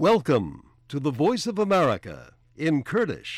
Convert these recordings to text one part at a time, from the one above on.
Welcome to the Voice of America in Kurdish.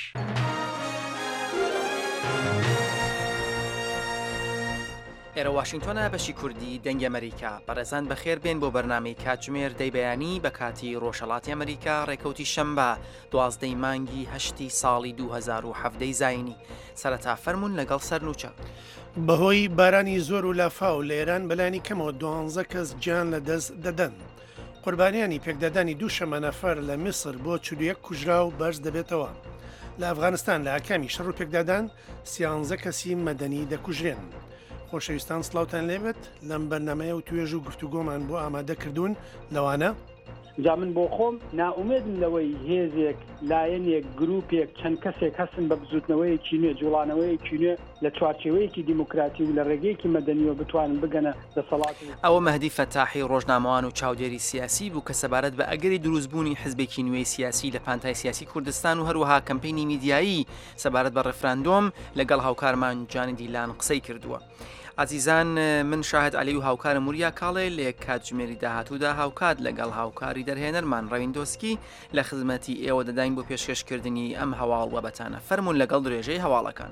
ئێرە واشنگتۆنە بەشی کوردی دەنگی ئەمریکا بەڕێزان بەخێر بێن بۆ بەرنامەی کاتژمێر دەیبەیانی بە کاتی ڕۆژهەڵاتی ئەمریکا ڕێکەوتی شەمبە 12 مانگی هەشتی ساڵی 2017 زاینی سەرەتا فەرمونون لەگەڵ سەرنووچە. بەهۆی بارانی زۆر و لافاو لە ئێران بەلانی کەمەوە 12 کەس گیان لەدەست دەدەن. قوربانیانی پێکدادانی دوو شەمە نەفەر لە میسر بۆ 41 کوژرا و بەرز دەبێتەوە. لە ئەفغانستان لە ئاکامی شەڕ و پێکدادان 13 کەسی مەدەنی دەکوژرێن. خۆشەویستان سڵاوتان لێبێت لەم بەرنامەیە و توێژ و گفتوگۆمان بۆ ئامادە کردوون لەوانە جا من بۆ خۆم ناومێدم لەوەی هێزێک لایەنێک گروپێک چەند کەسێک هەستن بە بزوتنەوەیەکی نوێ جوڵانەوەیەکی نوێ لە چوارچێوەیەکی دیموکراتی و لە ڕێگەیەکی مەدەنیەوە بتوانن بگەنە دەسەڵات. ئەوە مەهدی فەتاحی ڕۆژنامەوان و چاودێری سیاسی بوو کە سەبارەت بە ئەگەری دروستبوونی حزبێکی نوێی سیاسی لە پانتای سیاسی کوردستان و هەروەها کەمپینی میدیایی سەبارەت بە ڕێفراندۆم لەگەڵ هاوکارمان جانی دیلان قسەی کردووە. عزیزان من شاهد علی و هاوکارم موریا کاڵێ لە کاتژمێری داهاتوودا هاوکات لەگەڵ هاوکاری دەرهێنەرمان ڕەویندۆسکی لە خزمەتی ئێوە دەداین بۆ پێشکەشکردنی ئەم هەواڵ وەبەتانە. فەرمونون لەگەڵ درێژەی هەواڵەکان.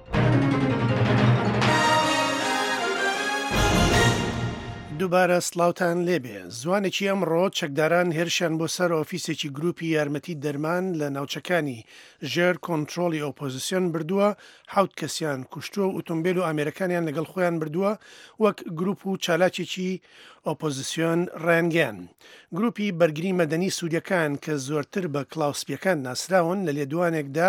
دووبارە سڵاوتان لێبێ. زوانێکی ئەمڕۆ چەکداران هێرشیان بۆ سەر ئۆفیسێکی گروپی یارمەتی دەرمان لە ناوچەکانی ژێر کۆنتترۆلی ئۆپۆزیسیۆن بردووە، 7 کەسیان کوشتووە و ئۆتۆمبیل و ئامێرەکانیان لەگەڵ خۆیان بردووە وەک گروپ و چالاکێکی ئۆپۆزیسیۆن ڕێنگەیان. گروپی بەرگری مەدەنی سوودیەکان کە زۆرتر بە کلااوسپیەکان ناسراون لە لێدوانێکدا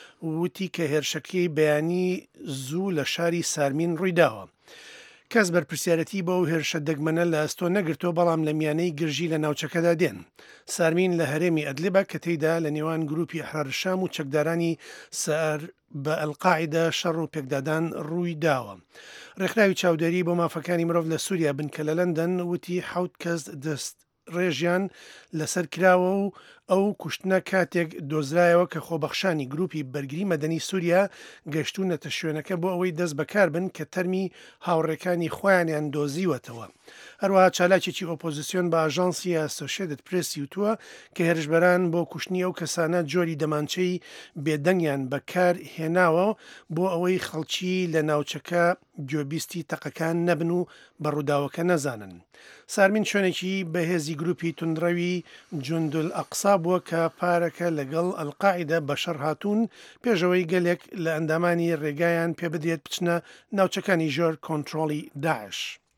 وتی کە هێرشەکەی بەیانی زوو لە شاری سارمین ڕوویداوە. کەس بەرپرسیارەتی بۆ هێرشە دەگمەنە لە ئەستۆ نەگرتۆ، بەڵام لە میانەی گرژی لە ناوچەکەدا دێن. سارمین لە هەرێمی ئەدلبە کە تێیدا لە نێوان گروپی ئەحرار شام و چەکدارانی سەر بە ئەلقاعیدا شەڕ و پێکدادان ڕووی داوە. ڕێکخراوی چاودێری بۆ مافەکانی مرۆڤ لە سووریا بنکە لە لەندەن وتی 7 کەس دەست ڕێژیان لەسەر کراوە و ئەو کوشتنە کاتێک دۆزرایەوە کە خۆبەخشانی گروپی بەرگری مەدەنی سووریا گەشتونەتە شوێنەکە بۆ ئەوەی دەست بەکار بن کە تەرمی هاوڕێکانی خۆیانیان دۆزیوەتەوە. هەروەها چالاکێکی ئۆپۆزیسیۆن بە ئاژانسی ئەسۆشیێتد پرێسی وتووە کە هێرشبەران بۆ کوشتنی ئەو کەسانە جۆری دەمانچەی بێدەنگیان بەکار هێناوە بۆ ئەوەی خەڵکی لە ناوچەکە گوێبیستی تەقەکان نەبن و بەڕووداوەکە نەزانن. سارمین شوێنێکی بەهێزی گروپی توندڕەوی جوندل ئەقسا بووە کە پارەکە لەگەڵ ئەلقاعیدا بەشەر هاتوون پێشەوەی گەلێک لە ئەندامانی ڕێگایان پێ بدرێت بچنە ناوچەکانی ژۆر کۆنتترۆلی داعش.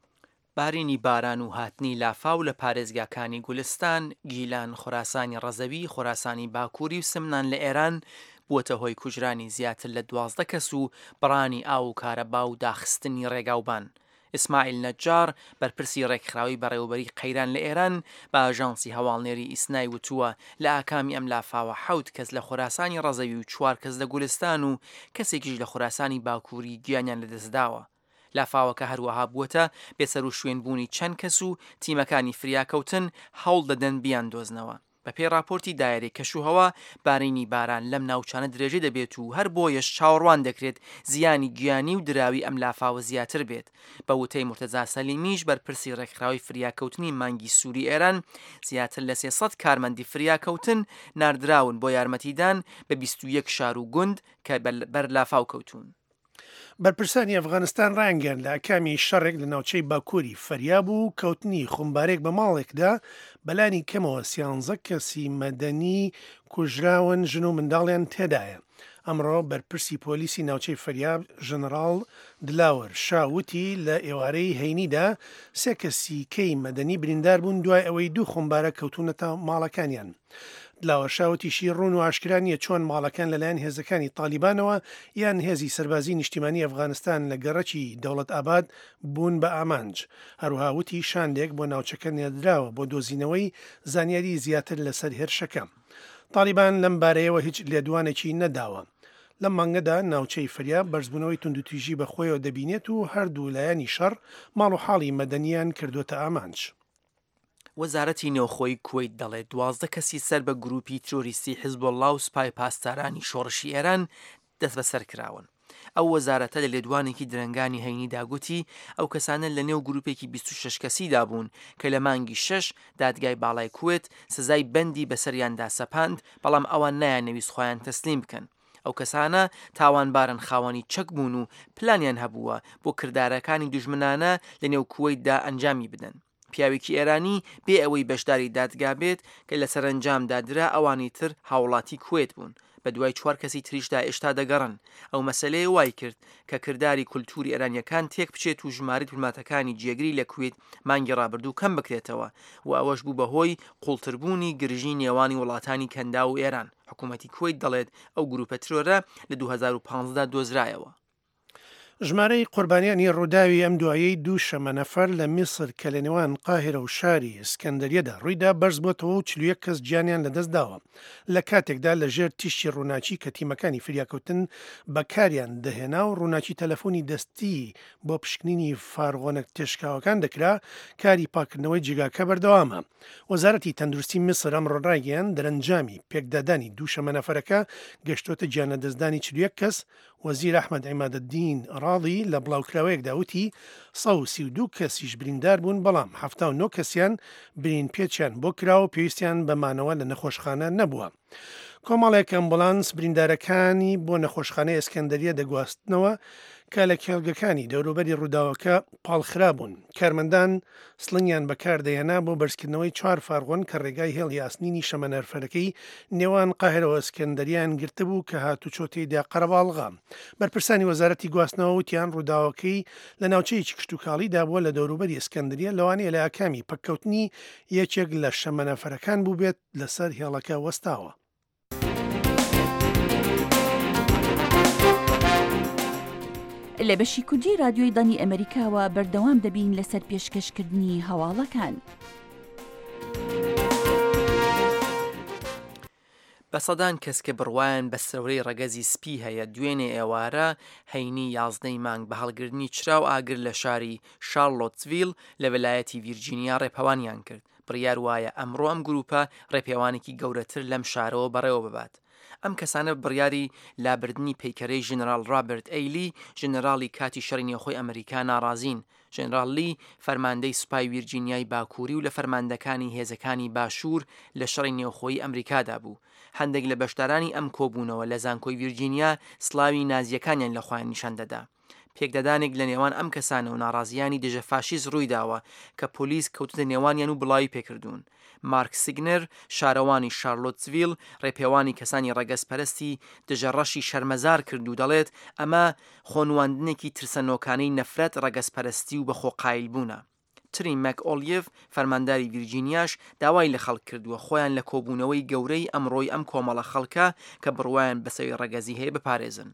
بارینی باران و هاتنی لافاو لە پارێزگاکانی گولستان، گیلان، خۆراسانی ڕەزەوی، خۆراسانی باکووری و سمنان لە ئێران بووەتە هۆی کوژرانی زیاتر لە 12 کەس و بڕانی ئاو و کارەبا و داخستنی ڕێگاوبان. ئیسماعیل نەجار بەرپرسی ڕێکخراوی بەڕێوەبەری قەیران لە ئێران بە ئاژانسی هەواڵنێری ئیسنای وتووە لە ئاکامی ئەم لافاوە 7 کەس لە خۆراسانی ڕەزەوی و 4 کەس لە گولستان و کەسێکیش لە خۆراسانی باکووری گیانیان لەدەستداوە. لافاوەکە هەروەها بووەتە بێسەر و شوێنبوونی چەند کەس و تیمەکانی فریاکەوتن هەوڵ دەدەن بیان دۆزنەوە. بە پێی راپۆرتی دایرەی کەشوهەوا بارینی باران لەم ناوچانە درێژە دەبێت و هەر بۆیەش چاوەڕوان دەکرێت زیانی گیانی و دراوی ئەم لافاوە زیاتر بێت. بە وتەی مرتەزا سەلیمیش بەرپرسی ڕێکخراوی فریاکەوتنی مانگی سووری ئێران زیاتر لە 300 کارمەندی فریاکەوتن ناردراون بۆ یارمەتیدان بە 21 شار و گوند کە بەر لافاو کەوتون. بەرپرسانی ئەفغانستان ڕایانگەن لە ئەکامی شەڕێک لە ناوچەی باکووری فەریاب و کەوتنی خۆمبارێک بە ماڵێکدا بەلانی کەمەوە 13 کەسی مەدەنی کوژراون، ژن و منداڵیان تێدایە. ئەمڕۆ بەرپرسی پۆلیسی ناوچەی فەریاب ژنەڕاڵ دلاوەر شاوتی لە ئێوارەی هەینیدا 3 کەسی کەی مەدەنی بریندار بوون دوای ئەوەی 2 خۆمبارە کەوتونەتە ماڵەکانیان. دلاوەشاوتیشی ڕوون و ئاشکرانیە چۆن ماڵەکان لەلایەن هێزەکانی تالیبانەوە یان هێزی سەربازی نیشتیمانی ئەفغانستان لە گەڕەکی دەوڵەت ئاباد بوون بە ئامانج. هەروهاوتی شاندێک بۆ ناوچەکە نێردراوە بۆ دۆزینەوەی زانیاری زیاتر لەسەر هێرشەکە. تالیبان لەم بارەیەوە هیچ لێدوانێکی نەداوە. لەم مانگەدا ناوچەی فریاب بەرزبوونەوەی توندوتیژی بەخۆیەوە دەبینێت و هەردوو لایەنی شەڕ ماڵ و حاڵی مەدەنیان کردوتە ئامانج. وەزارەتی نێوخۆی کوێیت دەڵێت 12 کەسی سەر بە گروپی تۆریستی حیزبۆڵڵا و سوپای پاسدارانی شۆڕشی ئێران دەست بەسەر کراون. ئەو وەزارەتە لە لێدوانێکی درەنگانی هەینیدا گوتی ئەو کەسانە لە نێو گروپێکی 26 کەسیدا بوون کە لە مانگی 6 دادگای باڵای کوێت سزای بەندی بەسەریاندا سەپاند بەڵام ئەوان نایانەویست خۆیان تەسلیم بکەن. ئەو کەسانە تاوانبارن خاوەنی چەک بوون و پلانیان هەبووە بۆ کردارەکانی دوژمنانە لە نێو کوێیتدا ئەنجامی بدەن. پیاوێکی ئێرانی بێ ئەوەی بەشداری دادگا بێت کە لە سەرنجامدا درا ئەوانی تر هاوڵاتی کوێت بوون. بە دوای 4 کەسی تریشدا ئێشتا دەگەڕن. ئەو مەسەلەیە وای کرد کە کردداری کولتوری ئێرانیەکان تێک بچێت و ژماری دیپلۆماتەکانی جێگری لە کوێت مانگی ڕابردوو کەم بکرێتەوە و ئەوەش بوو بەهۆی قوڵتربوونی گرژی نێوانی وڵاتانی کەندا و ئێران. حکوومەتی کوێت دەڵێت ئەو گروپە ترۆرە لە 2015 دۆزرایەوە. ژمارەی قوربانیانی ڕووداوی ئەم دوایەی 2 شەمە نەفەر لە میسر کە لە نێوان قاهرە و شاری ئسکەندەریەدا ڕوویدا بەرز بۆتەوە و 41 کەس گیانیان لەدەستداوە لە کاتێکدا لەژێر تیشتی ڕووناچی کە تیمەکانی فریاکەوتن بەکاریان دەهێنا و ڕووناچی تەلەفۆنی دەستی بۆ پشکنینی فارغۆنە تێشکاوەکان دەکرا کاری پاکردنەوەی جێگاکە بەردەوامە. وەزارەتی تەندروستی میسر ئەمڕۆ ڕایگەیاند دەرەنجامی پێکدادانی 2 شەمە نەفەرەکە گەشتۆتە گیانەدەستدانی 41 کەس. وەزیر ئەحمەد عیمادەدین ڕاڵی لە بڵاوکراوەیەکدا وتی 132 کەسیش بریندار بوون بەڵام 79 کەسیان برین پێچیان بۆ کراوە پێویستیان بەمانەوە لە نەخۆشخانە نەبووە. کۆمەڵێک ئەمبولانس بریندارەکانی بۆ نەخۆشخانەی ئەسکەندەریە دەگواستنەوە کە لە کێڵگەکانی دەوروبەری ڕووداوەکە پاڵخرابوون. کارمەندان سڵنیان بەکاردەهێنا بۆ بەرزکردنەوەی 4 فارغۆن کە ڕێگای هێڵی ئاسنینی شەمەنەرفەرەکەی نێوان قاهرەوە ئەسکەندەریان گرتبوو کە هاتوچۆتەیدا قەرەباڵغا. بەرپرسانی وەزارەتی گواستنەوە وتیان ڕووداوەکەی لە ناوچەیەکی کشتتوکاڵیدا بووە لە دەوروبەری ئەسکەندەریە لەوانەیە لە ئاکامی پەککەوتنی یەکێک لە شەمەنەفەرەکان بوو بێت لەسەر هێڵەکە وەستاوە. لە بەشی کوردی رادیۆی دانی ئەمریکاوە بەردەوام دەبین لەسەر پێشکەشکردنی هەواڵەکان. بە سەدان کەس کە بڕوایان بە سەورەی ڕەگەزی سپی هەیە دوێنێ ئێوارە هەینی 11 مانگ بە هەڵگرتنی چراو ئاگر لە شاری شارلۆتسڤیل لە ویلایەتی ڤیرجینیا ڕێپەوانیان کرد. بڕیار وایە ئەمڕۆ ئەم گروپە ڕێپێوانێکی گەورەتر لەم شارەوە بەڕێوە ببات. ئەم کەسانە بڕیاری لابردنی پیکەرەی ژنرال ڕابرت ئەیلی ژنراڵی کاتی شەڕی نێوخۆی ئەمریکا ناڕازین. ژنرال لی فەرماندەی سوپای ویرجینیای باکووری و لە فەرماندەکانی هێزەکانی باشوور لە شەڕی نێوخۆی ئەمریکادا بوو. هەندێک لە بەشدارانی ئەم کۆبوونەوە لە زانکۆی ویرجینیا سڵاوی نازیەکانیان لە خۆیان نیشان دەدا. پێکدەدانێک لە نێوان ئەم کەسانە و ناڕازیانی دژە فاشیز ڕوویداوە کە پۆلیس کەوتتە نێوانیان و بڵاوی پێکردوون. مارک سیگنەر شارەوانی شارلۆتسڤیل ڕێپێوانی کەسانی ڕەگەزپەرستی دژەڕەشی شەرمەزار کرد و دەڵێت ئەمە خۆنواندنێکی ترسەنۆکانەی نەفرەت ڕەگەزپەرستی و بەخۆقایل بوونە. تری مەک ئۆلیڤ فەرمانداری ڤیرجینیاش داوای لە خەڵک کردووە خۆیان لە کۆبوونەوەی گەورەی ئەمڕۆی ئەم کۆمەڵە خەڵکە کە بڕوایان بەسەوی ڕەگەزی هەیە بپارێزن.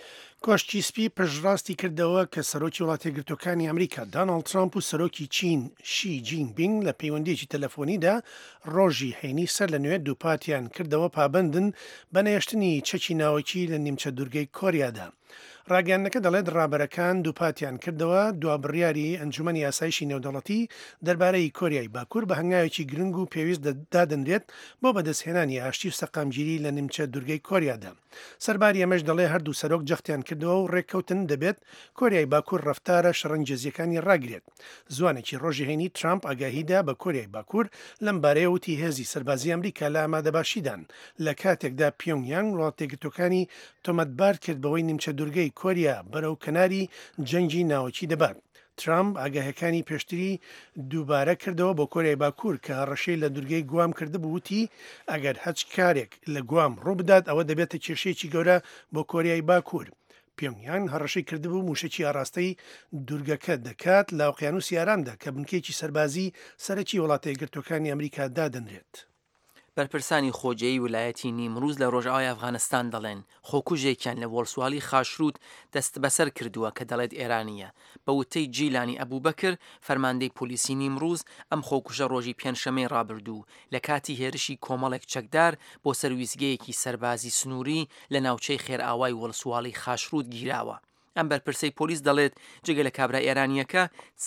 کۆشتی سپی پشتڕاستی کردەوە کە سەرۆکی وڵاتی یەکگرتووەکانی ئەمریکا دۆناڵد ترامپ و سەرۆکی چین شی جینپینگ لە پەیوەندیەکی تەلەفۆنیدا ڕۆژی هەینی سەر لە نوێ دووپاتیان کردەوە پابندن بە نەهێشتنی چەکی ناوەکی لە نیمچە دوورگەی کۆریادا. ڕاگەیاندنەکە دەڵێت ڕابەرەکان دووپاتیان کردەوە دوابڕیاری ئەنجومەنی یاسایشی نێودەوڵەتی دەربارەی کۆریای باکوور بە هەنگاوێکی گرنگ و پێویست دادەنرێت بۆ بەدەستهێنانی ئاشتی و سەقامگیری لە نیمچە دوورگەی کۆریادا. سەرباری ئەمەش دەڵێ هەردوو سەرۆک جەختیان کردەوە و ڕێککەوتن دەبێت کۆریای باکوور ڕەفتارە شەڕەنجەزیەکانی ڕاگرێت. زوانێکی ڕۆژی هەینی ترامپ ئاگاهیدا بە کۆریای باکوور لەم بارەیە وتی هێزی سەربازی ئەمریکا لە ئامادەباشیدان لە کاتێکدا پیۆنگیانگ وڵاتە یەکگرتووەکانی تۆمەتبار کرد بەوەی نیمچە دوورگەی کۆریا بەرەو کەناری جەنگی ناوەکی دەبات. ترامپ ئاگاهەکانی پێشتری دووبارە کردەوە بۆ کۆریای باکوور کە هەڕەشەی لە دوورگەی گوام کردبوو وتی ئەگەر هەچ کارێک لە گوام ڕووبدات ئەوە دەبێتە کێشەیەکی گەورە بۆ کۆریای باکوور. پیۆنگیان هەڕەشەی کردبوو موشکی ئاراستەی دوورگەکە دەکات لە ئۆقیانوسی ئارامدا کە بنکەیەکی سەربازی سەرەکی وڵاتە یەکگرتووەکانی ئەمریکا دادەنرێت. بەرپرسانی خۆجەیی ویلایەتی نیمروز لە ڕۆژئاوای ئەفغانستان دەڵێن خۆکوژێکیان لە وەڵسوالی خاشروت دەست بەسەر کردووە کە دەڵێت ئێرانیە. بە وتەی جیلانی ئەبوبەکر فەرماندەی پۆلیسی نیمروز ئەم خۆکوژە ڕۆژی پێنجشەمەی ڕابردوو لە کاتی هێرشی کۆمەڵێک چەکدار بۆ سەرویزگەیەکی سەربازی سنووری لە ناوچەی خێرئاوای وەڵسوالی خاشروت گیراوە. ئەم بەرپرسەی پۆلیس دەڵێت جگە لە کابرا ئێرانیەکە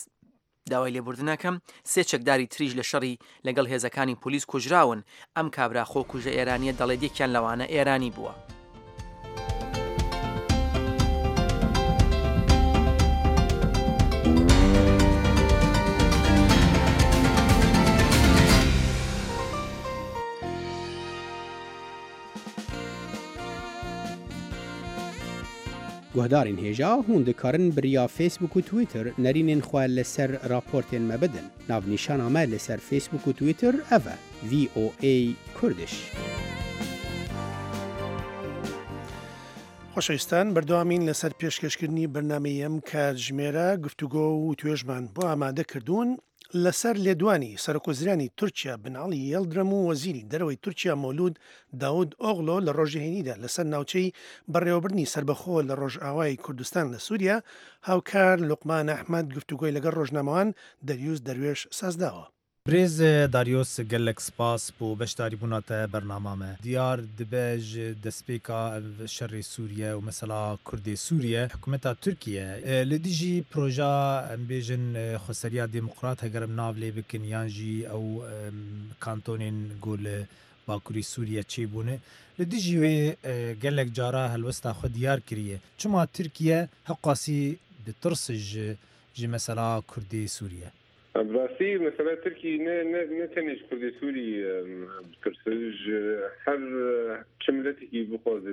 داوای لێبوردنەکەم 3 چەکداری تریژ لە شەڕی لەگەڵ هێزەکانی پۆلیس کوژراون. ئەم کابرا خۆکوژە ئێرانیە دەڵێت یەکیان لەوانە ئێرانی بووە. گهدارین هیجا هون دکارن بریا فیسبوک و تویتر نرینین خواه لسر راپورتین مبدن. ناو نیشان آمد لسر فیسبوک و تویتر اوه VOA کردش. خۆشەویستان بەردەوامین لەسەر پێشکەشکردنی بەرنامەی ئەم کاتژمێرە گفتوگۆ و توێژمان بۆ ئامادە کردوون لەسەر لێدوانی سەرۆکوەزیرانی تورکیا بناڵی یەڵدرەم و وەزیری دەرەوەی تورکیا مەولود داود ئۆغلۆ لە ڕۆژهێنیدا لەسەر ناوچەی بەڕێوەبردنی سربەخۆ لە ڕۆژئاوای کوردستان لە سووریا هاوکار لوقمان ئەحمەد گفتوگۆی لەگەڵ ڕۆژنامەوان دەریوس دەروێش سازداوە. برێز داریۆس gelek spas بۆ بەشداری بووناتە بەرنامامە دیار دبێژ دەستپێکا شەڕی سووریە و مەسەلا کوردی سووریە حکوومەتا تورکیە لە دیژی پرۆژا ئەم بێژن خۆسەریا دموقرات هەگەرم ناو لێ بکن یانژی ئەو کانتۆنین گۆل باکووری سووریە چێبوونە لە دیژی وێ gelek جارا هەلوەستا خۆ دیار کریە چما تورکیە هەقاسی دترسج ji mesela کوردی سووریە براسي مثلا تركي نتنج كردي سوري بترسج هر شملتي بخوز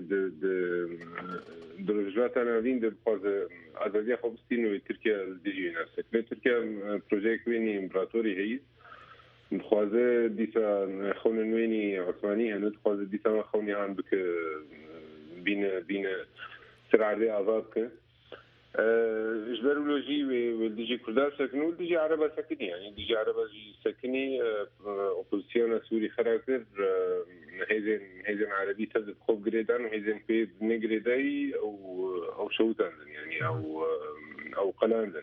درجات انا فين بخوز ازاديه خبستين وتركيا ديجي نفسك تركيا بروجيكت ويني امبراطوري هي بخوز ديسا خون ويني عثماني هنو بخوز ديسا خوني عن بك بين سرعلي ازادك جبرولوجي والديجي كردار سكنوا والديجي عربة سكني يعني ديجي عربة سكني اوبوزيسيون سوري خراكر هيزن عربي تبدأ خوف جريدان وهيزن في نجريداي او شوتان يعني او قلاندن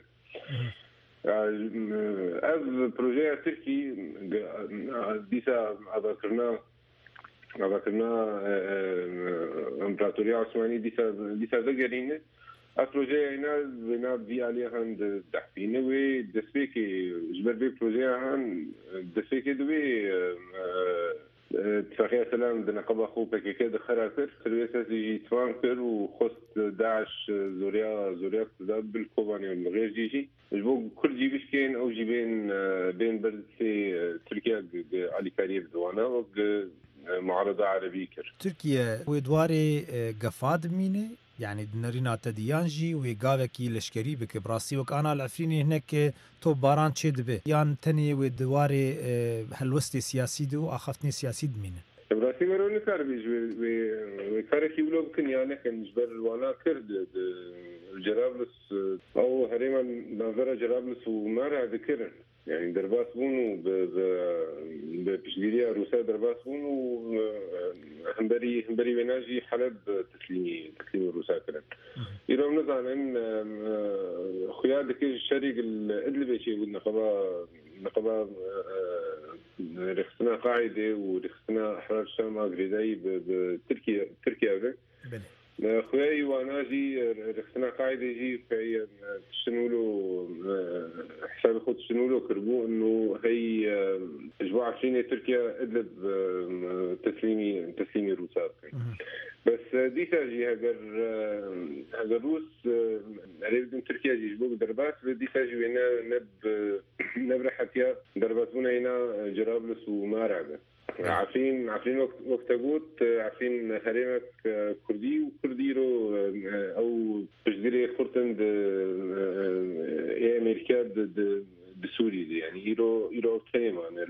از بروجي تركي ديسا اذكرنا امبراطورية عثماني ديسا ذكرينه البروجي هنا في عليه عند دحفينه ودسبيكي جبر بي بروجي عن دسبيكي دوي اتفاقية سلام دنا قبا خو بكيكي دخراتر سرويسة يجي توانكر وخصت داعش زوريا قداد بالكوباني والمغير جيجي جبو كل جيبش كين او جيبين بين برد في تركيا علي كارير دوانا و معارضة عربية كر تركيا ودواري قفاد مينه يعني نرينا تديانجي ويقاوكي لشكري بك براسي وك انا العفريني هناك تو باران تشد به يعني تاني ودواري هالوستي سياسي دو اخفتني سياسي دمينه براسي مروني كاربيج وكاركي ولو بكن يعني كان جبر وانا كرد الجرابلس او هريما نظرة جرابلس ومارع ذكرن يعني درباس بونو ببشديريا روسيا درباس بونو همبري بناجي حلب تسليمي روسيا كلام يروم نزعن خيار دكيج الشريك الادلبي شيء ودنا نقبا رخصنا قاعده ورخصنا احرار الشام اغريداي بتركيا خوياي واناجي رخصنا قاعده يجي في تشنولو حساب خود تشنولو كربو انه هي اسبوع 20 تركيا ادلب تسليمي روسات بس ديسا جي هاجر روس ريبدن تركيا جي جبوك دربات ديسا جي وينا نبرا حكيا درباتونا هنا جرابلس ومارعبه عارفين وقت قوت عارفين هرمك كردي وكرديرو او بجديري خرطن امريكا بسوري يعني يرو تيمان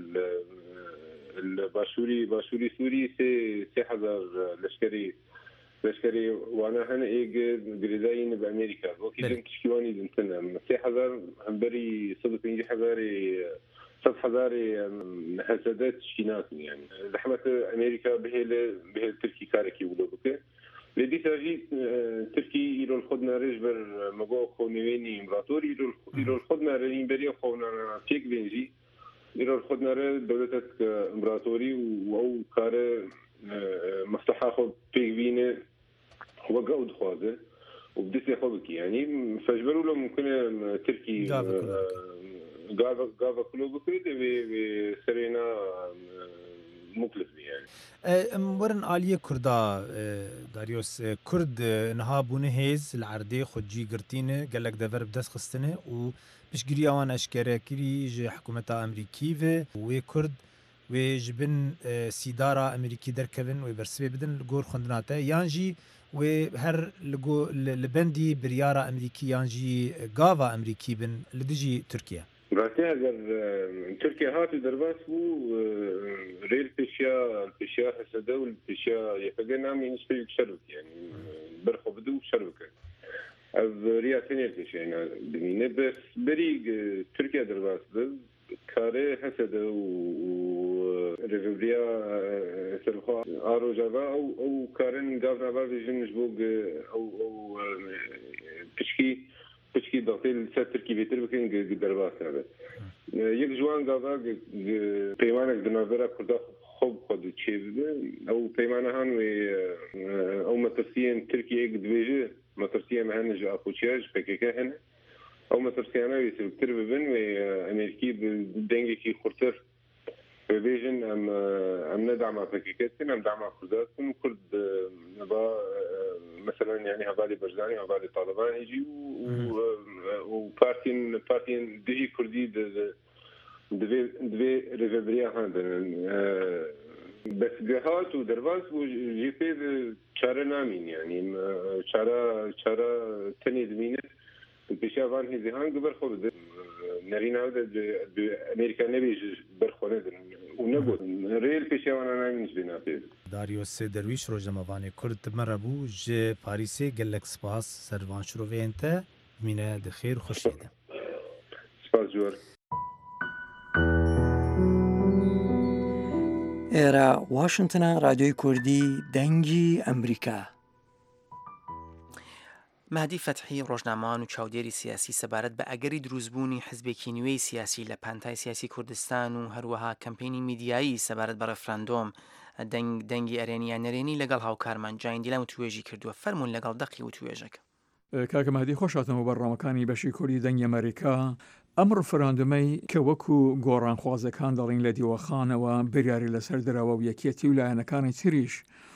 الباشوري سوري سي حزار لشكري وانا هنا جريداين بامريكا وكيدن تشكيواني دنتنا سي حزار همبري صدق يجي حزاري 100,000 حسادات شيناتني يعني زحمة أمريكا بهل تركي كاركي ولو بكي لدي تاجي تركي إلو الخدنا رجبر مقو خونيويني إمبراطوري إلو الخدنا رينبري خونا فيك بنجي إلو الخدنا دولتك إمبراطوري أو كار مفتوحة خود فيك بينه وقعود خوازه وبديسي خوبكي يعني فجبروا له ممكن تركي قاعدة كلوب كده بسرينا مكلف يعني. ورن آلية كردا داريوس كرد نها بونهيز العردي خد جي قرتينه قال لك دفر بدس خستنه و بشجري اوان اشكره كري جي حكومة امريكية و كرد وێ ji bin sîdara Amerîkî derkevin wê bersivê bidin li gor xwendina te yan jî wê her li bendî biryara Amerîkî yan jî gava Amerîkî bin li dijî Tirkiye. Rastî eger Tirkiye hatî derbas bû rêl pêşiya hesede û pêşiya YPG namî nispeyek şer bike yani berxwe bide û şer bike. Ev riya tenê pêşiyana dimîne bes berî Tirkiye derbas bi karê hesede û rêveberiya serxwe a rojava ew karin gav nava vêjin ji bo ew pişkî datê li ser Tirkî vêtir bikin derbas nabe. Yek ji wan gava peymanek di navbera Kurda xwe xwe çêbibe ew peymanahan wê ew metirsiyên Tirkiyeyê dibêje metirsiyên me hene ji Apoçiya ji PKK hene ew metirsiyana wê sêvktir bibin wê Amerîkî bi dengekî xurtir bêjin em nedama PKK din em dama Kurda din Kurd neba mesela yani hevalê Barzanî hevalê Talibanê jî û partiyên dijî Kurdî divê rêveberiya handin besgehat û derbas û jî pê çare namîn yani çara tenê dimîne pêşiya van hêzê hang berxwe bidin nerîna de Amerîka nebêje berxwe nedin û negotin rêl pêşiya wan namîn ji bê napê. Daryos Derwîş rojnamevanê Kurd me re bû ji Parîsê gelek spas ser van şiroveyên te bimîne di xêr û xweşiyê de. Spas jor. ئێرە واشنگتنە رادیۆی کوردی دەنگی ئەمریکا. مهدی فتحی ڕۆژنامەوان و چاودێری سیاسی سەبارەت بە ئەگەری دروستبوونی حزبێکی نوێی سیاسی لە پانتای سیاسی کوردستان و هەروەها کەمپینی میدیایی سەبارەت بە ڕێفراندۆم دەنگی ئەرێنیان نەرێنی لەگەڵ هاوکارمان جایندیلام و توێژی کردووە فەرمونون لەگەڵ دەقی و توێژەکە. کاکە مهدی خۆشاتەوە بەڕامەکانی بەشی کوردی دەنگی ئەمریکا ئەم ڕفراندمەی کە وەکو گۆڕانخوازەکان دەڵین لە دیوەخانەوە بریاری لەسەر درەوە و یەکێتی و لایەنەکانی تریش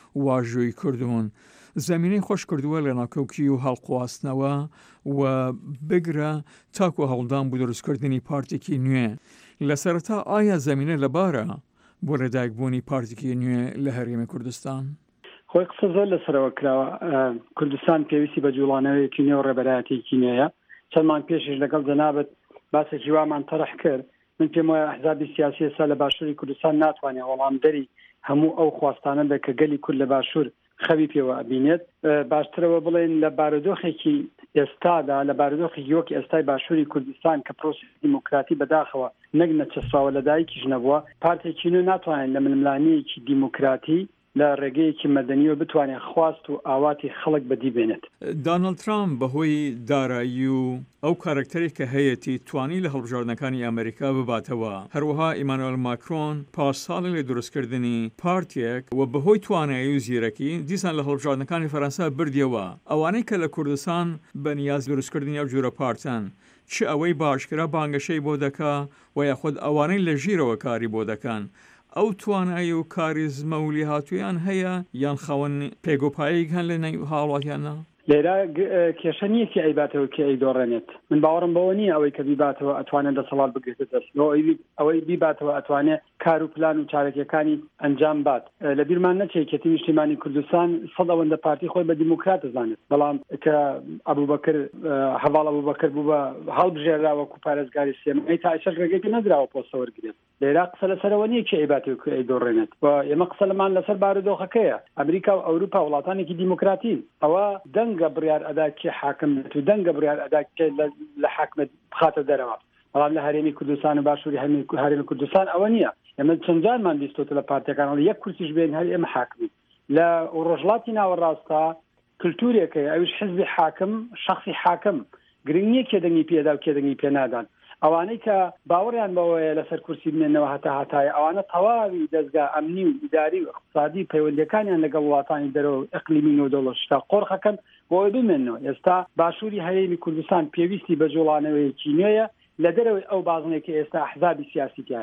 واژۆی کردوون زمینەی خۆش کردووە لە ناکەوکی و هەڵقواستنەوە و بگرە تاکو هەوڵدان بۆ دروستکردنی پارتێکی نوێ لە سەرەتا ئایا زمینە لەبارە بۆ لەدایکبوونی پارتێکی نوێ لە هەرێمی کوردستان؟ خۆی قسە زۆر لەسەرەوە کراوە کوردستان پێویستی بە جوڵانەوەیەکی نوێ و ڕێبەرایەتێکی نوێیە چەندمان پێشش لەگەڵ جەنابەت باسێکی وامان تەرح کرد من پێم وایە ئەحزابی سیاسی ئێستا لە باشووری کوردستان ناتوانێت وەڵامدەری هەموو ئەو خواستانە بێت کە گەلی کورد لە باشوور خەوی پێوە ئەبینێت باشترەوە بڵێن لە بارودۆخێکی ئێستادا لە بارودۆخی یۆکی ئێستای باشووری کوردستان کە پرۆسی دیموکراتی بەداخەوە نەک نەچەسراوە لە دایکیش نەبووە پارتێکی نوێ ناتوانێت لە ململانەیەکی دیموکراتی لە ڕێگەیەکی مەدەنیەوە بتوانێت خواست و ئاواتی خەڵک بەدی بێنێت. دانەڵد ترامپ بەهۆی دارایی و ئەو کارکتەرێک کە هەیەی توانی لە هەڵبژاردنەکانی ئەمریکا بباتەوە هەروەها ئیمانوئێل ماکرۆن پاسساڵی لە دروستکردنی پارتێک و بەهۆی توانایی و زیرەکی دیسان لە هەڵبژاردنەکانی فەرەنسا بردیەوە ئەوانەی کە لە کوردستان بەنیاز دروستکردنی ئەو جوورە پارتن چ ئەوەی باشکرا بانگەشەی بۆ دەکا و یاخود ئەوانەی لە ژیرەوە کاری بۆ دەکەن ئەو توانایی و کاریزمە و لیهاتوویان هەیە یان خەون پێگۆپایەک هەن لە نەی هاوڵاتیانە؟ لێرا کێشە نییە کە ئەیباتەوە کە ئەیدۆڕێنێت من باوەڕم بەوە نییە ئەوەی کە بیباتەوە ئەتوانێت دەسەڵات بگرێتە دەست ئەوەی بیباتەوە ئەتوانێت کار و پلان و چارەکیەکانی ئەنجام بات لە بیرمان نەچێت کەتی نیشتیمانی کوردستان سەد ئەوەندە پارتی خۆی بە دیموکرات دەزانێت بەڵام کە ئەبوبەکر هەواڵ ئەبوبەکر بوو بە هەڵبژێراوە و پارێزگاری سێمەی تا ئێستا ڕێگەیەکی نەدراوە پۆستە وەرگرێت لێرا قسە لەسەرەوە نییە کە ئەیباتەوە کە ئەیدۆڕێنێت و ئێمە قسە لەمان لەسەر بارودۆخەکەیە ئەمریکا و ئەوروپا وڵاتانێکی دیموکراتین ئەوە دەنگە بڕیار ئەدا کێ حاکم بێت و دەنگە بڕیار ئەدا کێ لە حاکمێت بخاتە دەرەوە بەڵام لە هەرێمی کوردستان و باشووری هەرێمی کوردستان ئەوە نییە ئێمە چەندجارمان بیستۆتە لە پارتیەکان یەک کورسیش بێن هەر ئێمە حاکمین لە ڕۆژڵاتی ناوەڕاستە کللتورێکە ئەوش حزبی حاکم شخصی حاکم گرنگ نییە کێ دەنگی پێدا و کێ دەنگی پێنادان ئەوانەی کە باوەڕیان بەوەیە لەسەر کورسی بنێنەوە هەتایە ئەوانە تەواوی دەستگا ئەمنی و ئیداری و اقتصادی پەیوەندیەکانیان لەگەڵ وڵاتانی دەرەوە ئەقلیمی و دەوڵەتشتا قۆڕخەکەن بۆی بمێنەوە ئێستا باشووری هەرێمی کوردستان پێویستی بە جوڵانەوەیەکی نوێیە لە دەرەوەی ئەو بازنێکی ئێستا ئەحزابی سیاسیتیایە.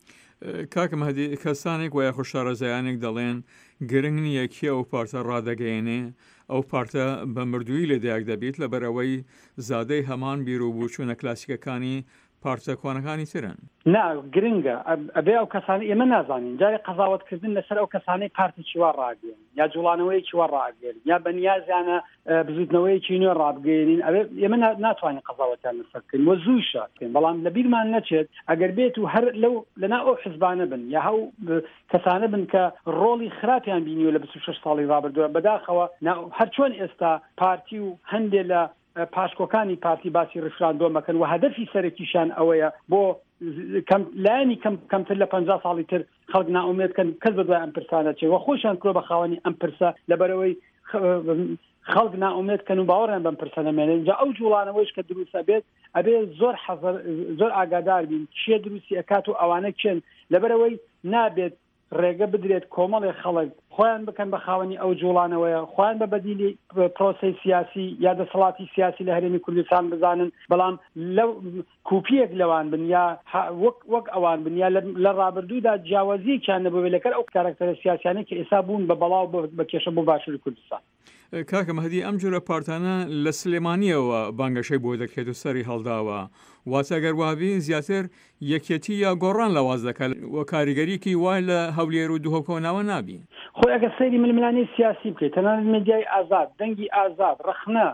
کاکەم هەدی کەسانێک وایە خۆشارەزایانێک دەڵێن گرنگ نییە کێ ئەو پارتە ڕادەگەیەنێ ئەو پارتە بە مردووی لەدایک دەبێت لەبەرەوەی زادەی هەمان بیر و بووچوونە کلاسیکەکانی پارتەکوانەکانی ترن نا گرنگە ئەبێ ئەو کەسانی ئێمە نازانین جارێک قەزاوەتکردن لەسەر ئەو کەسانەی پارتێکی وا ڕاگەین یا جوڵانەوەیکی وا ڕاگەین یا بەنیازیانە بزوتنەوەیکی نوێ ڕابگەێنین ئێمە ناتوانین قەزاوەتیان لەسەرکەین وە زووشە بەڵام لەبیرمان نەچێت ئەگەر بێت و هەر لەنا ئەو حزبانە بن یا هەو کەسانە بن کە ڕۆڵی خراپیان بینیوە لە 26 ساڵی ڕابردووە بەداخەوە هەر چۆن ئێستا پارتی و هەندێ لە پاشکۆکانی پارتی باسی ڕفراندۆمەکەن و هەدەفی سەرەکیشان ئەوەیە بۆ لایانی کەمتر لە 50 ساڵی تر خەڵک ناومێتکەن کەس بەدوای ئەم پرسانە چێوە خۆشیان کرۆ بە خاوەنی ئەم پرسە لەبەرەوەی خەڵک ناومێتکەن و باوەڕیان بەم پرسە نەمێنن جا ئەو جوڵانەوەیش کە دروستە بێت ئەبێ زۆر ئاگادار بین چیە دروستی ئەکات و ئەوانە چێن لەبەرەوەی نابێت ڕێگە بدرێت کۆمەڵی خەڵک خۆیان بکەن بە خاوەنی ئەو جوڵانەوەیە خۆیان بە بەدیلی پرۆسەی سیاسی یا دەسەڵاتی سیاسی لە هەرێمی کوردستان بزانن بەڵام لەو کوپیەک لەوان بن یا وەک ئەوان بن یا لە ڕابردوودا جیاوازیەکیان نەبووێت لەکەر ئەو کارکتەرە سیاسیانەی کە ئێستا بوون بە بەڵاو بە کێشە بۆ باشووری کوردستان. کاکە مەهدی ئەم جۆرە پارتانە لە سلێمانیەوە بانگەشەی بۆ دەکرێت و سەری هەڵداوە واتە ئەگەر وابی زیاتر یەکێتی یا گۆڕان لەواز دەکات و کاریگەریکی وای لە هەولێر و دووهۆکۆناوە نابی خۆی ئەگەر سەیری ململانی سیاسی بکەیت تەنانەت مێدیای ئازاد دەنگی ئازاد ڕەخنە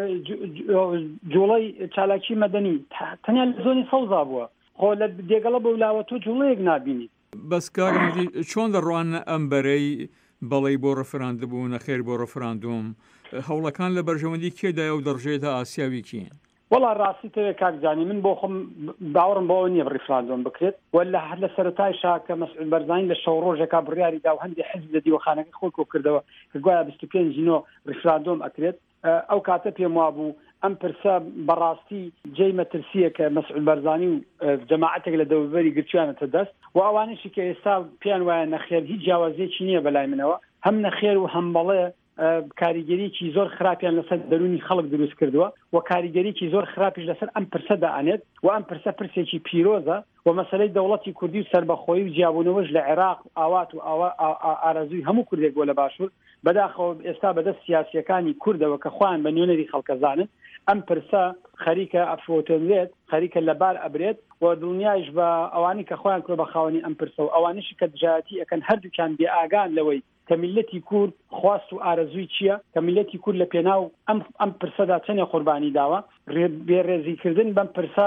جوڵەی چالاکی مەدەنی تەنیا لە زۆنی سەوزا بووە خۆ لە دێگەڵە بەولاوە تۆ جوڵەیەک نابینیت بەس کاکە مەهدی چۆن دەڕوانە ئەم بەرەی بەڵێ بۆ ڕەفراندبوو نەخێر بۆ ڕەفراندوم هەوڵەکان لە بەرژەوەندی کێدایە و دەڕژێتە ئاسیاوی کێن وەڵا ڕاستی تەوێت کاکزانی من بۆ خۆم باوەڕم بەوە نییە ڕیفراندۆم بکرێت وەلا هەر لە سەرەتای شاکە مەسعود بەرزانی لە شەو ڕۆژێکا بڕیاریدا و هەندێک حزب لە دیوەخانەکەی خۆی کۆ کردەوە کە گوایە 25 ژینۆ ڕیفراندۆم ئەکرێت ئەو کاتە پێم وابوو ئەم پرسە بەڕاستی جێی مەترسیە کە مەسعود بەرزانی و جەماعەتێک لە دەوروبەری گرتویانەتە دەست و ئەوانشی کە ئێستا پێیان وایە نەخێر هیچ جیاوازیەکی نییە بەلای منەوە هەم نەخێر و هەم بەڵێ کاریگەریکی زۆر خراپیان لەسەر دەرونی خەڵک دروست کردووە و کاریگەریکی زۆر خراپیش لەسەر ئەم پرسە دەئانێت و ئەم پرسە پرسێکی پیرۆزە و مەسەلەی دەوڵەتی کوردی و سەربەخۆیی و جیابوونەوەش لە عێراق ئاوات و ئارەزووی هەموو کوردێک بۆ لە باشوور بەداخەوە ئێستا بەدەست سیاسیەکانی کوردەوە کە خۆیان بە نوێنەری خەڵکەزانن ئەم پرسە خەریکە ئەفرۆتێنرێت خەریکە لەبار ئەبرێت و دڵنیایش بە ئەوانی کە خۆیان کرۆ بە خاوەنی ئەم پرسە و ئەوانشی کە دژایەتی ئەکەن هەردووکیان بێ ئاگان لەوەی کە میلەتی کورد خواست و ئارەزووی چییە کە میلەتی کورد لە پێناو ئەم پرسەدا چەندێک قوربانی داوە بێڕێزیکردن بەم پرسە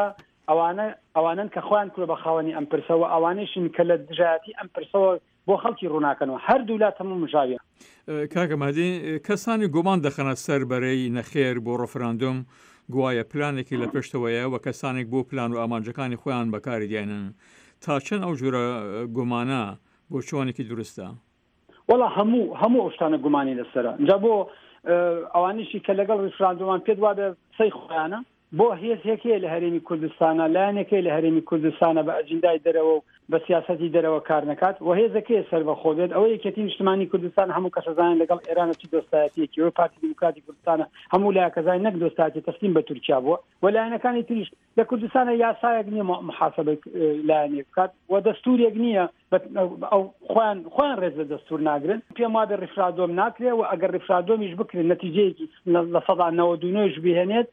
ئەوانن کە خۆیان کرۆ بە خاوەنی ئەم پرسە و ئەوانشین کە لە دژایەتی ئەم پرسەوە بۆ خەڵکی ڕووناکەنەوە هەردوو لا تەموو مژاویە. کاکە مەهدی کەسانی گومان دەخەنە سەر بەرەی نەخێر بۆ ڕەفراندۆم گوایە پلانێکی لە پێشتەوەیە و کەسانێک بۆ پلان و ئامانجەکانی خۆیان بەکاری دێنن تا چەند ئەو جۆرە گومانە بۆ چۆنێکی دروستە وەڵا هەموو ئەو شتانە گومانی لەسەرە جا بۆ ئەوانیشی کە لەگەڵ ڕیفراندۆمان پێت وابێ سەی خۆیانە بۆ هێزێکەیە لە هەرێمی کوردستانە لایەنێکەی لە هەرێمی کوردستانە بە ئەجندای دەرەوە و بە سیاسەتی دەرەوە کار نەکات و هێزەکەی سەر بەخۆ بێت ئەوە یەکێتی نیشتمانی کوردستان هەموو کەسەزانان لەگەڵ ئێرانە چی دۆستایەتیەکی ئەوە پارتی دیموکراتی کوردستانە هەموو لایەکەزای نەک دۆستایەتی تەسلیم بە تورکیا بووە و لایەنەکانی تریش لە کوردستانە یاسایەک نییە محاسبەی لایەنێک بکات و دەستورێک نییە ئەو خۆیان ڕێز لە دەستور ناگرن پێم وابێ ڕیفراندۆم ناکرێ و ئەگەر ڕیفراندۆمیش بکرێن نەتیجەیەکی لە سەدا 99 بهێنێت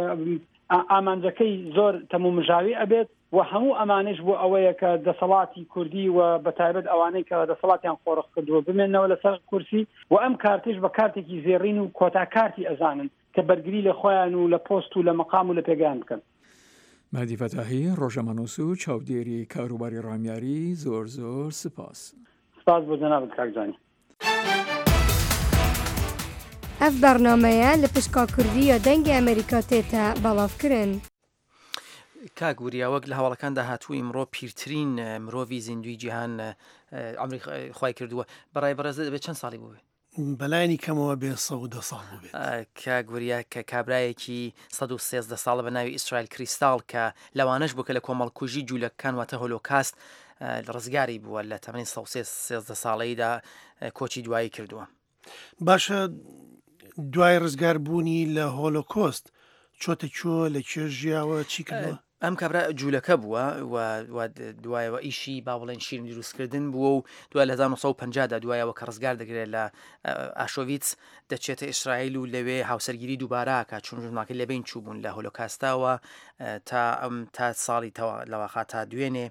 ئامانجەکەی زۆر تەموو مژاوی ئەبێت و هەموو ئەمانش بۆ ئەوەیە کە دەسەڵاتی کوردی و بەتایبەت ئەوانەی کە دەسەڵاتیان خۆڕخ کردووە بمێنەوە لەسەر کورسی و ئەم کارتش بە کارتێکی زێڕین و کۆتاکارتی ئەزانن کە بەرگری لە خۆیان و لە پۆست و لە مەقام و لە پێگیان بکەن. مەهدی فەتاحی ڕۆژەمەنووس و چاودێری کاروباری ڕامیاری زۆر سپاس بۆ جەنابەت کاکزانی. ئەف بەرنامەیە لە پشکا کوردی یا دەنگی ئەمریکا تێتە بەڵاوکردن. کاگوریا وەک لە هەواڵەکاندا هاتووی ئمڕۆ پیرترین مرۆڤی زیندوی جیهان ئەمریکا خوای کردووە بەڕای بەڕێزە دەبێت چەند ساڵی بووێت بەلایانی کەمەوە بێ 110 ساڵ بووێت کاگوریا کە کابرایەکی 113 ساڵە بە ناوی ئیسرائیل کریستاڵ کە لەوانەش بوو کە لە کۆمەڵکوژی جوولەکان واتە هۆلۆکاست ڕزگاری بووە لە تەمەنی 113 ساڵەیدا کۆچی دوایی کردووە. باشە دوای ڕزگاربوونی لە هۆلۆکۆست چۆتە لە کێ ژیاوە چی کردووە؟ ئەم کابرا جوولەکە بووە و دوایەوە ئیشی با بڵێن شیرین دروستکردن بووە و دوای لە 1950دا دوایەوە کە ڕزگار دەگرێت لە ئاشۆڤیتس دەچێتە ئیسرائیل و لەوێ هاوسەرگیری دووبارەکە چون ژمناکە لەبین چوو بوون لە هۆلۆکاستاوە تا ساڵی لەواخا تا دوێنێ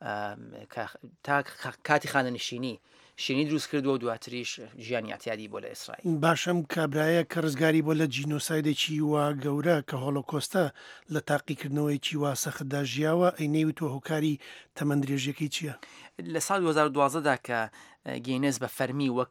تا کاتی خانەنشینی شینی دروست کردو و دواتریش ژیانی ئەتیادی بۆ لە ئیسرائیل. باشم کابرایە کە ڕزگاری بۆ لە جینۆسایدێکی وا گەورە کە هۆلۆکۆستە لە تاقیکردنەوەیکی وا سەختدا ژیاوە ئەینەی تۆ هۆکاری تەمەندرێژەکەی چییە؟ لە ساڵ 2012دا کە گەینەس بە فەرمی وەک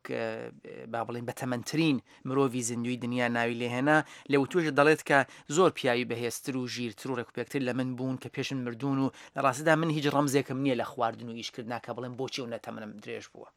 با بڵێن بە تەمەنترین مرۆڤی زیندوی دنیا ناوی لێهێنا لەو توێژە دەڵێت کە زۆر پیاوی بەهێزتر و ژیرتر و ڕێکوپێکتر لە من بوون کە پێشم مردوون و لە ڕاستیدا من هیچ ڕەمزێکم نییە لە خواردن و ئیشکردنا کە بڵێن بۆچی و نەتەمەنم درێژ بووە.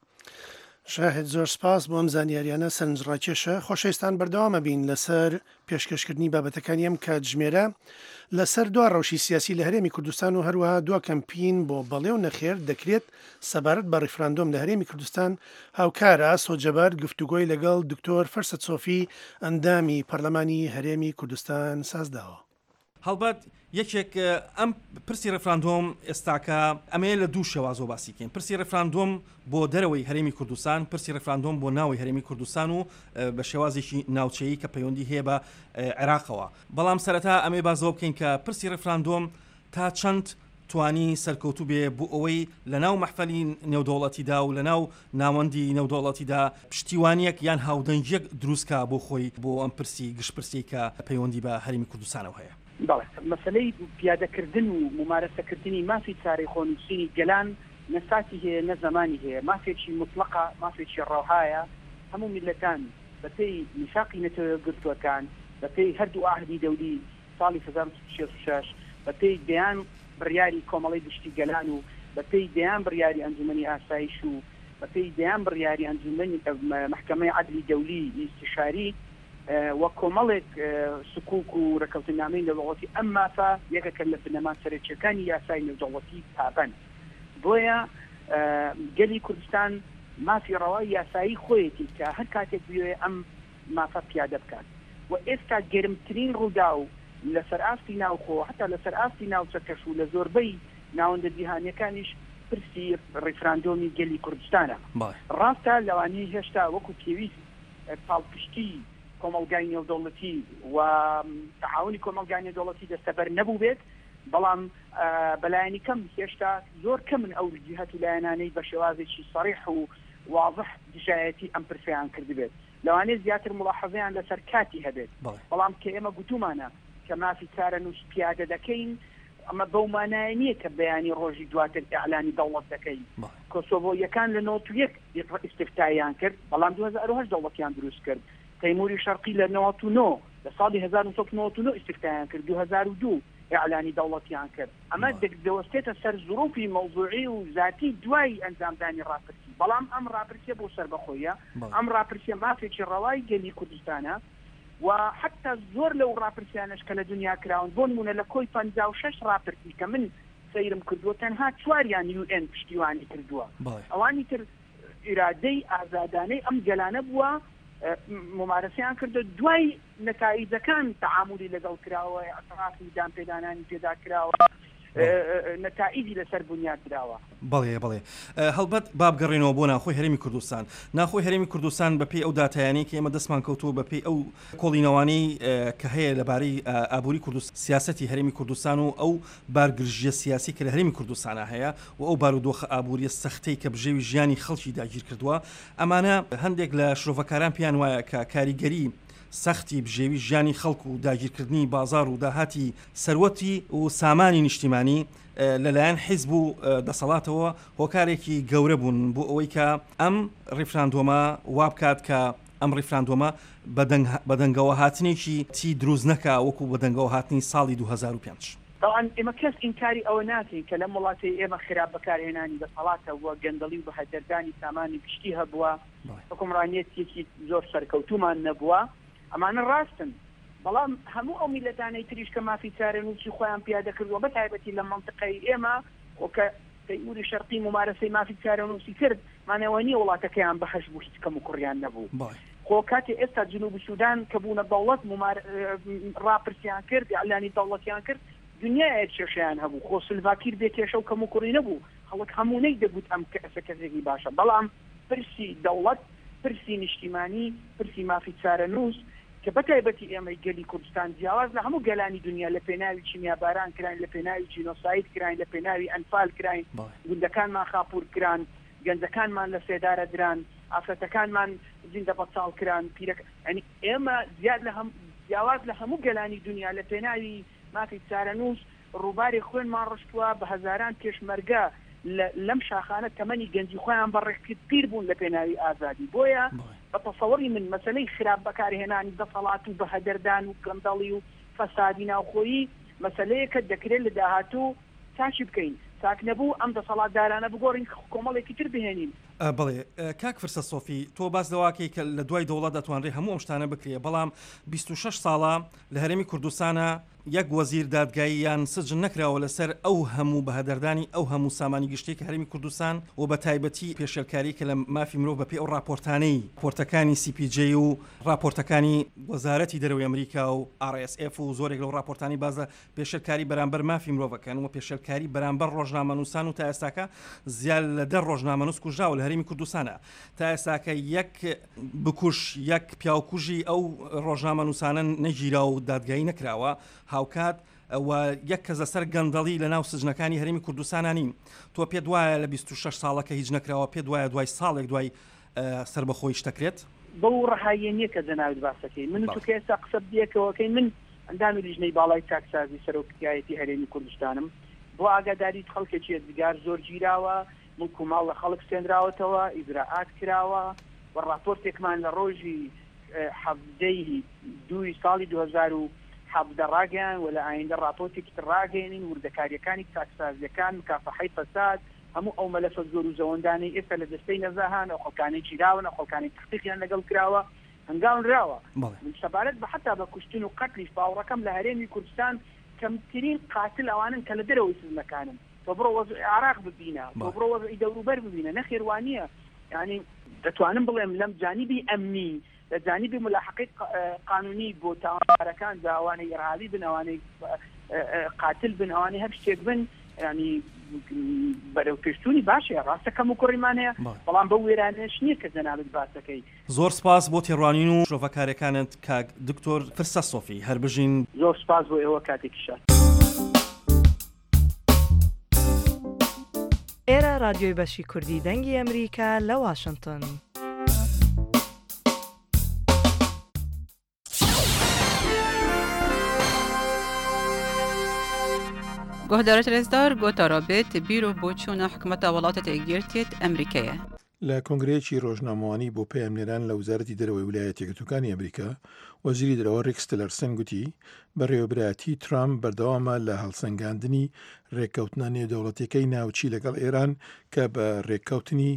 شاهد زۆر سپاس بۆ ئەم زانیاریانە سەرنجڕاکێشە. خۆشەویستان بەردەوامە بین لەسەر پێشکەشکردنی بابەتەکانی ئەم کاتژمێرە لەسەر دو ڕەوشی سیاسی لە هەرێمی کوردستان و هەروەها دو کەمپین بۆ بەڵێ و نەخێر دەکرێت سەبارەت بە ڕیفراندۆم لە هەرێمی کوردستان هاوکارە سۆجەبار گفتوگۆی لەگەڵ دکتۆر فەرسەد سۆفی ئەندامی پەرلەمانی هەرێمی کوردستان سازداوە. هەڵبەت یەکێک ئەم پرسی ڕفراندۆم ئێستاکە ئەمەیە لە دوو شێوازۆ باسیکەین. پرسی ڕفراندۆم بۆ دەرەوەی هەرێمی کوردستان، پرسی ڕفراندۆم بۆ ناوی هەرێمی کوردستان و بە شێوازێکی ناوچەیی کە پەیوەندی هەیە بە عێراقەوە. بەڵام سەرەتا ئەمێ بازەوە بکەین کە پرسی ڕفراندۆم تا چەند توانی سەرکەوتوو بێ بۆ ئەوەی لە ناو مەحفەلی نێودەوڵەتیدا و لە ناو ناوەندی نێودەوڵەتیدا پشتیوانیەک یان هاودەنگیەک دروستکە بۆ خۆی بۆ ئەم پرسی گشتپرسی کە پەیوەندی بە هەرێمی کوردستانەوە هەیە. مەسلەی پیادەکردن و ممارەسەکردنی مافی چارەی خۆنووسینی گەلان نەساتی هەیە نە زەمانی هەیە، مافێکی مطلقە، مافێکی ڕەوهایە. هەموو میلەتان بەپێی میثاقی نەتەوەیەکگرتووەکان، بەپێی هەردوو ئاهدی دەوری ساڵی 1966، بەپێی دەیان بڕیاری کۆمەڵی گشتی گەلان و بەپێی دەیان بڕیاری ئەنجومەنی ئاسایش و بەپێی دەیان بڕیاری ئەنجومەنی محکەمەی عەدلی دەولی ئیستیشاری وە کۆمەڵێک سکوک و ڕێکەوتنامەی نێودەوڵەتی ئەم مافە یەکێکە لە بنەمان سەرچیەکانی یاسای نێودەوڵەتی تابەن. بۆیە گەلی کوردستان مافی ڕەوای یاسایی خۆیەتی کە هەر کاتێک بوێ ئەم مافە پیادە بکات و ئێستا گەرمترین ڕوودا و لەسەر ئاستی ناوخۆ حتا لەسەر ئاستی ناوچەکەش و لە زۆربەی ناوەندە جیهانیەکانیش پرسی ڕیفراندۆمی گەلی کوردستانە. ڕاستە لەوانەیە هێشتا وەکو پێویست پاڵپشتی کۆمەڵگای نێودەوڵەتی و تەعاونی کۆمەڵگای نێودەوڵەتی دەستەبەر نەبوو بێت، بەڵام بەلایەنی کەم هێشتا زۆر کەمن ئەو جیهەت و لایەنانەی بە شێوازێکی سەریح و واضح دژایەتی ئەم پرسیان کردی بێت. لەوانەیە زیاتر ملاحەزەیان لەسەر کاتی هەبێت، بەڵام کە ئێمە گوتومانە کە مافی چارە نووس پیادە دەکەین ئەمە بەو مانایە نییە کە بەیانی ڕۆژی دواتر ئیعلانی دەوڵەت دەکەین. کۆسۆڤۆیەکان لە 91 ئیستفتاییان کرد، بەڵام 2008 دەوڵەتیان دروست کرد. تەیموری شەرقی لە 99 لە ساڵی 1999 ئیستفتاییان کرد، 2002 ئیعلانی دەوڵەتیان کرد. ئەمە دەوەستێتە سەر ظروفی مەوضوعی و ذاتی دوای ئەنجامدانی ڕاپرسی، بەڵام ئەم ڕاپرسیە بۆ سەربەخۆیە، ئەم ڕاپرسیە مافێکی ڕەوای گەلی کوردستانە و حتا زۆر لەو ڕاپرسیانش کە لە دنیا کراون بۆ نمونە لە کۆی 56 ڕاپرسی کە من سەیرم کردووە تەنها 4یان UN پشتیوانی کردووە، ئەوانی تر ئیرادەی ئازادانەی ئەم گەلانە بووە ممارەسەیان کردو دوای نەتایجەکان تەعاملی لەگەڵ کراوە، ئەترافی دامپێدانانی پێدا کراوە، نەتائیجی لەسەر بنیاد کراوە. بەڵێ هەڵبەت بابگەڕێنەوە بۆ ناخۆی هەرێمی کوردستان. ناخۆی هەرێمی کوردستان بەپێی ئەو داتایانەی کە ئێمە دەستمان کەوتووە بەپێی ئەو کۆڵینەوانەی کە هەیە لەبارەی ئابووری کوردستان، سیاسەتی هەرێمی کوردستان و ئەو بارگرژیە سیاسی کە لە هەرێمی کوردستانە هەیە و ئەو بارودۆخە ئابووریە سەختەی کە بژێوی ژیانی خەڵکی داگیر کردووە، ئەمانە هەندێک لە شرۆڤەکاران پێیان وایە کە کاریگەری سەختی بژێوی ژیانی خەڵک و داگیرکردنی بازار و داهاتی سەروەتی و سامانی نیشتیمانی لەلایەن حیزب و دەسەڵاتەوە هۆکارێکی گەورە بوون بۆ ئەوەی کە ئەم ڕیفراندۆمە وابکات کە ئەم ڕیفراندۆمە بەدەنگەوە هاتنێکی تی دروست نەکا وەکو بەدەنگەوە هاتنی ساڵی 2005. طبعا ئێمە کەس ئینکاری ئەوە ناکەین کە لە وڵاتی ئێمە خراپ بەکارهێنانی دەسەڵاتە وە گەندەڵی و بەهەدەردانی سامانی پشتی هەبووە، حکومڕانیەتێکی زۆر سەرکەوتومان نەبووە، ئەمانە ڕاستن. بەڵام هەموو ئەو میلەتانەی تریش کە مافی چارەنووسی خۆیان پیادە کردووە بە تایبەتی لە منطقەی ئێمە وکە تەیموری شەرقی ممارەسەی مافی چارەنووسی کرد، مانەوە نییە وڵاتەکەیان بەهەش بوو، هیچ کەم و کوڕیان نەبوو. خۆ کاتی ئێستا جنوب سوودان کە بوونە دەوڵەت ڕاپرسیان کرد، ئیعلانی دەوڵەتیان کرد، دنیای کێشیان هەبوو خۆ سلڤاکیر بێ کێشە و کەم و کوڕی نەبوو خەڵک هەموونەی دەبوت ئەم کەسێکی باشە بەڵام پرسی دەوڵەت پرسی نیشتیمانی پرسی مافی چارەنووس کە بەتایبەتی ئێمەی گەلی کوردستان جیاواز لە هەموو گەلانی دنیا لە پێناوی چینیاباران کراین لە پێناوی جینۆساید کراین لە پێناوی ئەنفال کراین گوندەکانمان خاپور کران گەنجەکانمان لە سێدارە دران ئافرەتەکانمان زیندە بەچاڵ کران پیرەکە ئەنی ئێمە زیاد لە جیاواز لە هەموو گەلانی دنیا لە پێناوی مافی چارەنووس ڕووباری خوێنمان ڕشتووە بە هەزاران پێشمەرگە لەم شاخانە تەمەنی گەنجی خۆیان بەڕێککرد پیر بوون لە پێناوی ئازادی بۆیە بە تەسەوەری من مەسەلەی خراپ بەکارهێنانی دەسەڵات و بەهەدەردان و گەندەڵی و فەسادی ناوخۆیی مەسەلەیەکە دەکرێت لە داهاتوو چاچی بکەین چاک نەبوو ئەم دەسەڵاتدارانە بگۆڕین کۆمەڵێکی تر بهێنین. بڵێ کاک فرسە سۆفی تۆ باس دەواکەی کە لە دوای دەوڵەت دەتوانڕێ هەموو ئەم شتانە بکرێ بەڵام 26 ساڵە لە هەرێمی کوردستانە یەک وەزیر دادگایی یان سجن نەکراوە لەسەر ئەو هەموو بەهەدەردانی ئەو هەموو سامانی گشتی کە هەرێمی کوردستان و بە تایبەتی پێشێلکاری کە لە مافی مرۆڤ بەپێ ئەو راپۆرتانەی پۆرتەکانی CPJ و راپۆرتەکانی وەزارەتی دەرەوەی ئەمریکا و RSF و زۆرێک لەو راپۆرتانی بازە پێشێلکاری بەرامبەر مافی مرۆڤەکەن و پێشێلکاری بەرامبەر ڕۆژنامەنووسان و تا ئێستاکە زیاد لە 10 ڕۆژنامەنووس کوژراوە لە هەرێمی کوردستانە تا ئێستاکە یەک بکوش یەک پیاوکوژی ئەو ڕۆژنامەنووسانە نەگیرا و دادگایی نەکراوە هاوکات و یەک کەس لەسەر گەندەڵی لە ناو سجنەکانی هەرێمی کوردستانانین تۆ پێ دوایە لە 26 ساڵەکە هیچ نەکراوە پێ دوایە دوای ساڵێک دوای سربەخۆی شتەکرێت بەو ڕەهاییە نییە کە جەناوت باسەکەی من تو کە ئێستا قسە بدێکەوەکەی من ئەندامی لیژنەی باڵای چاکسازی سەرۆکایەتی هەرێمی کوردستانم بۆ ئاگاداری خەڵکێکی ێزگار زۆر گیراوە ملک و ماڵ لە خەڵک سێنراوەتەوە ئیجراعات کراوە و ڕاپۆرتێکمان لە ڕۆژی حەڤدەی دوی ساڵی 2017 ڕاگەیان و لە ئایندە ڕاپۆرتێکی تر ڕاگەێنین وردەکاریەکانی تاکسازیەکان مکافەحەی فەساد هەموو ئەو مەلەفە زۆر و زەوەندانەی ئێستا لە دەستەی نەزاهان ئەو خەڵکانەی گیراون ئەو خەڵکانی تحقیقیان لەگەڵ کراوە هەنگاونراوە سەبارەت بە حتا بە کوشتن و قەتلیش باوەڕەکەم لە هەرێمی کوردستان کەمترین قاتل ئەوانن کە لە دەرەوەی سزمەکانن تۆ بڕۆ وەزعی عراق ببینە تۆ بڕۆ وەزعی دەوروبەر ببینە نەخێوانیە یعنی دەتوانم بڵێم لەم جانیبی ئەمنی لە جانیبی ملاحقەی قانونی بۆ تاوانبارەکان ئەوانەی ئێرهابی بن ئەوانەی قاتل بن ئەوانەی هەر شتێک بن ینی بەرەو پێشتوونی باشە ڕاستەکەم و کوڕیمان هەیە بەڵام بە وێرانێش نییە کە جەنابەت باسەکەی. زۆر سپاس بۆ تێڕوانین و شۆڤەکارەکانت کاک دکتۆر فرسە سۆفی هەربژین. زۆر سپاس بۆ ئێوە کاتێکی شات. ئێرە رادیۆی بەشی کوردی دەنگی ئەمریکا لە واشنگتن. گهدارت رزدار گوتارابێت بیرۆ بۆ چوونە حکومەتە وڵاتە تێگیرتێت ئەمریکایە. لە کۆنگرەیەکی ڕۆژنامەوانی بۆ پەیامنێران لە وزارەتی دەرەوەی ویلایەتە یەکگرتووەکانی ئەمریکا وەزیری دەرەوە ڕێکس تیلەرسن گوتی بەڕێوەبرایەتی ترامپ بەردەوامە لە هەڵسەنگاندنی ڕێککەوتنە نێودەوڵەتیەکەی ناوچی لەگەڵ ئێران کە بە ڕێککەوتنی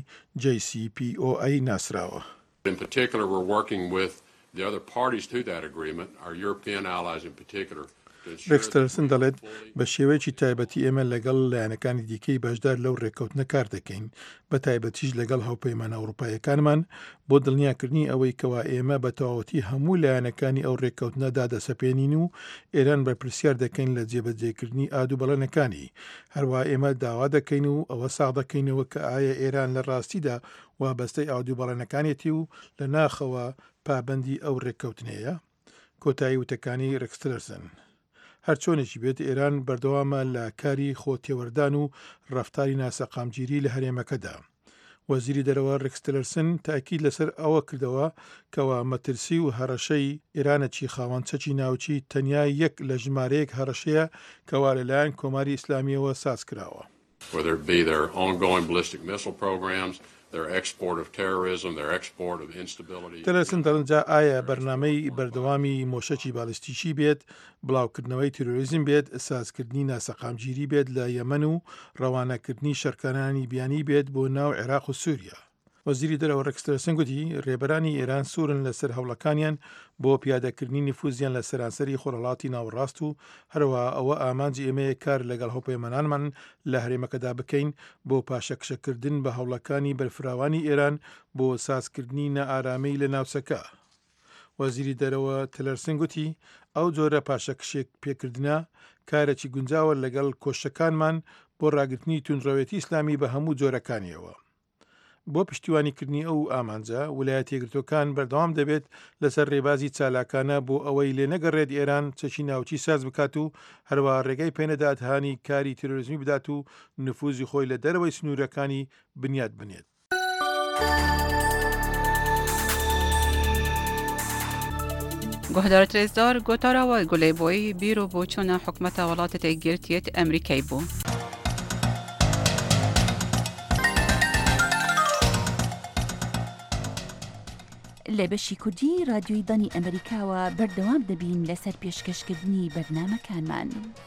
JCPOA ناسراوە. In particular, we're working with the other parties to that agreement, our European allies in particular. ڕێکس تیلەرسن دەڵێت بە شێوەیەکی تایبەتی ئێمە لەگەڵ لایەنەکانی دیکەی بەشدار لەو ڕێککەوتنە کار دەکەین بە تایبەتیش لەگەڵ هاوپەیمانە ئەوروپایەکانمان بۆ دڵنیاکردنی ئەوەی کەوا ئێمە بە تەواوەتی هەموو لایەنەکانی ئەو ڕێککەوتنەدا دەسەپێنین و ئێران بەرپرسیار دەکەین لە جێبەجێکردنی ئادوبەڵێنەکانی هەروە ئێمە داوا دەکەین و ئەوە ساغ دەکەینەوە کە ئایا ئێران لە ڕاستیدا وابەستەی ئادوبەڵێنەکانێتی و لە ناخەوە پابەندی ئەو ڕێککەوتنەیە. کۆتایی وتەکانی ڕێکس تیلەرسن هەرچۆنێکی بێت ئێران بەردەوامە لە کاری خۆتێوەردان و ڕەفتاری ناسەقامگیری لە هەرێمەکەدا. وەزیری دەرەوە ڕێکس تیلەرسن تاکید لەسەر ئەوە کردەوە کەوا مەترسی و هەڕەشەی ئێرانەکی خاوەن چەکی ناوچی تەنیا یەک لە ژمارەیەک هەڕەشەیە کەوا لەلایەن کۆماری ئیسلامیەوە ساز کراوە. Whether it be their ongoing ballistic missile programs, their export of terrorism, their export of instability. تیلەرسن دەڵنجا ئایا بەرنامەی بەردەوامی مۆشەکی بالیستیشی بێت، بڵاوکردنەوەی تیرۆریزم بێت، سازکردنی ناسەقامگیری بێت لە یەمەن و ڕەوانەکردنی شەرکانانی بیانی بێت بۆ ناو عێراق و سووریا. وەزیری دەرەوە ڕێکس تیلەرسن گوتی ڕێبەرانی ئێران سوورن لەسەر هەوڵەکانیان بۆ پیادەکردنی نفوزیان لە سەرانسەری خۆرهەڵاتی ناوەڕاست و هەروە ئەوە ئامانجی ئێمەیە کار لەگەڵ هاوپەیمانانمان لە هەرێمەکەدا بکەین بۆ پاشەکشەکردن بە هەوڵەکانی بەرفراوانی ئێران بۆ سازکردنی نەئارامەی لە ناوچەکە. وەزیری دەرەوە تلەرسن گوتی ئەو جۆرە پاشەکشێک پێکردنە کارێکی گونجاوە لەگەڵ کۆشەکانمان بۆ ڕاگررتنی تونڕەوێتی ئیسلامی بە هەموو جۆرەکانیەوە. بۆ پشتیوانیکردنی ئەو ئامانجە ویلایەتە یەکگرتووەکان بەردەوام دەبێت لەسەر ڕێبازی چالاکانە بۆ ئەوەی لێ نەگەڕێت ئێران چەکی ناوچی ساز بکات و هەروە ڕێگەی پێنەدات هانی کاری تیرۆریزمی بدات و نفوزی خۆی لە دەرەوەی سنوورەکانی بنیاد بنێت. گهدار ترزدار گوتارا و گلیبوی بیرو بوچون حکمت ولایت یەکگرتووە ئەمریکای بوو. لە بەشی کوردی رادیۆی دانی ئەمریکاوە بەردەوام دەبین لەسەر پێشکەشکردنی بەرنامەکانمان.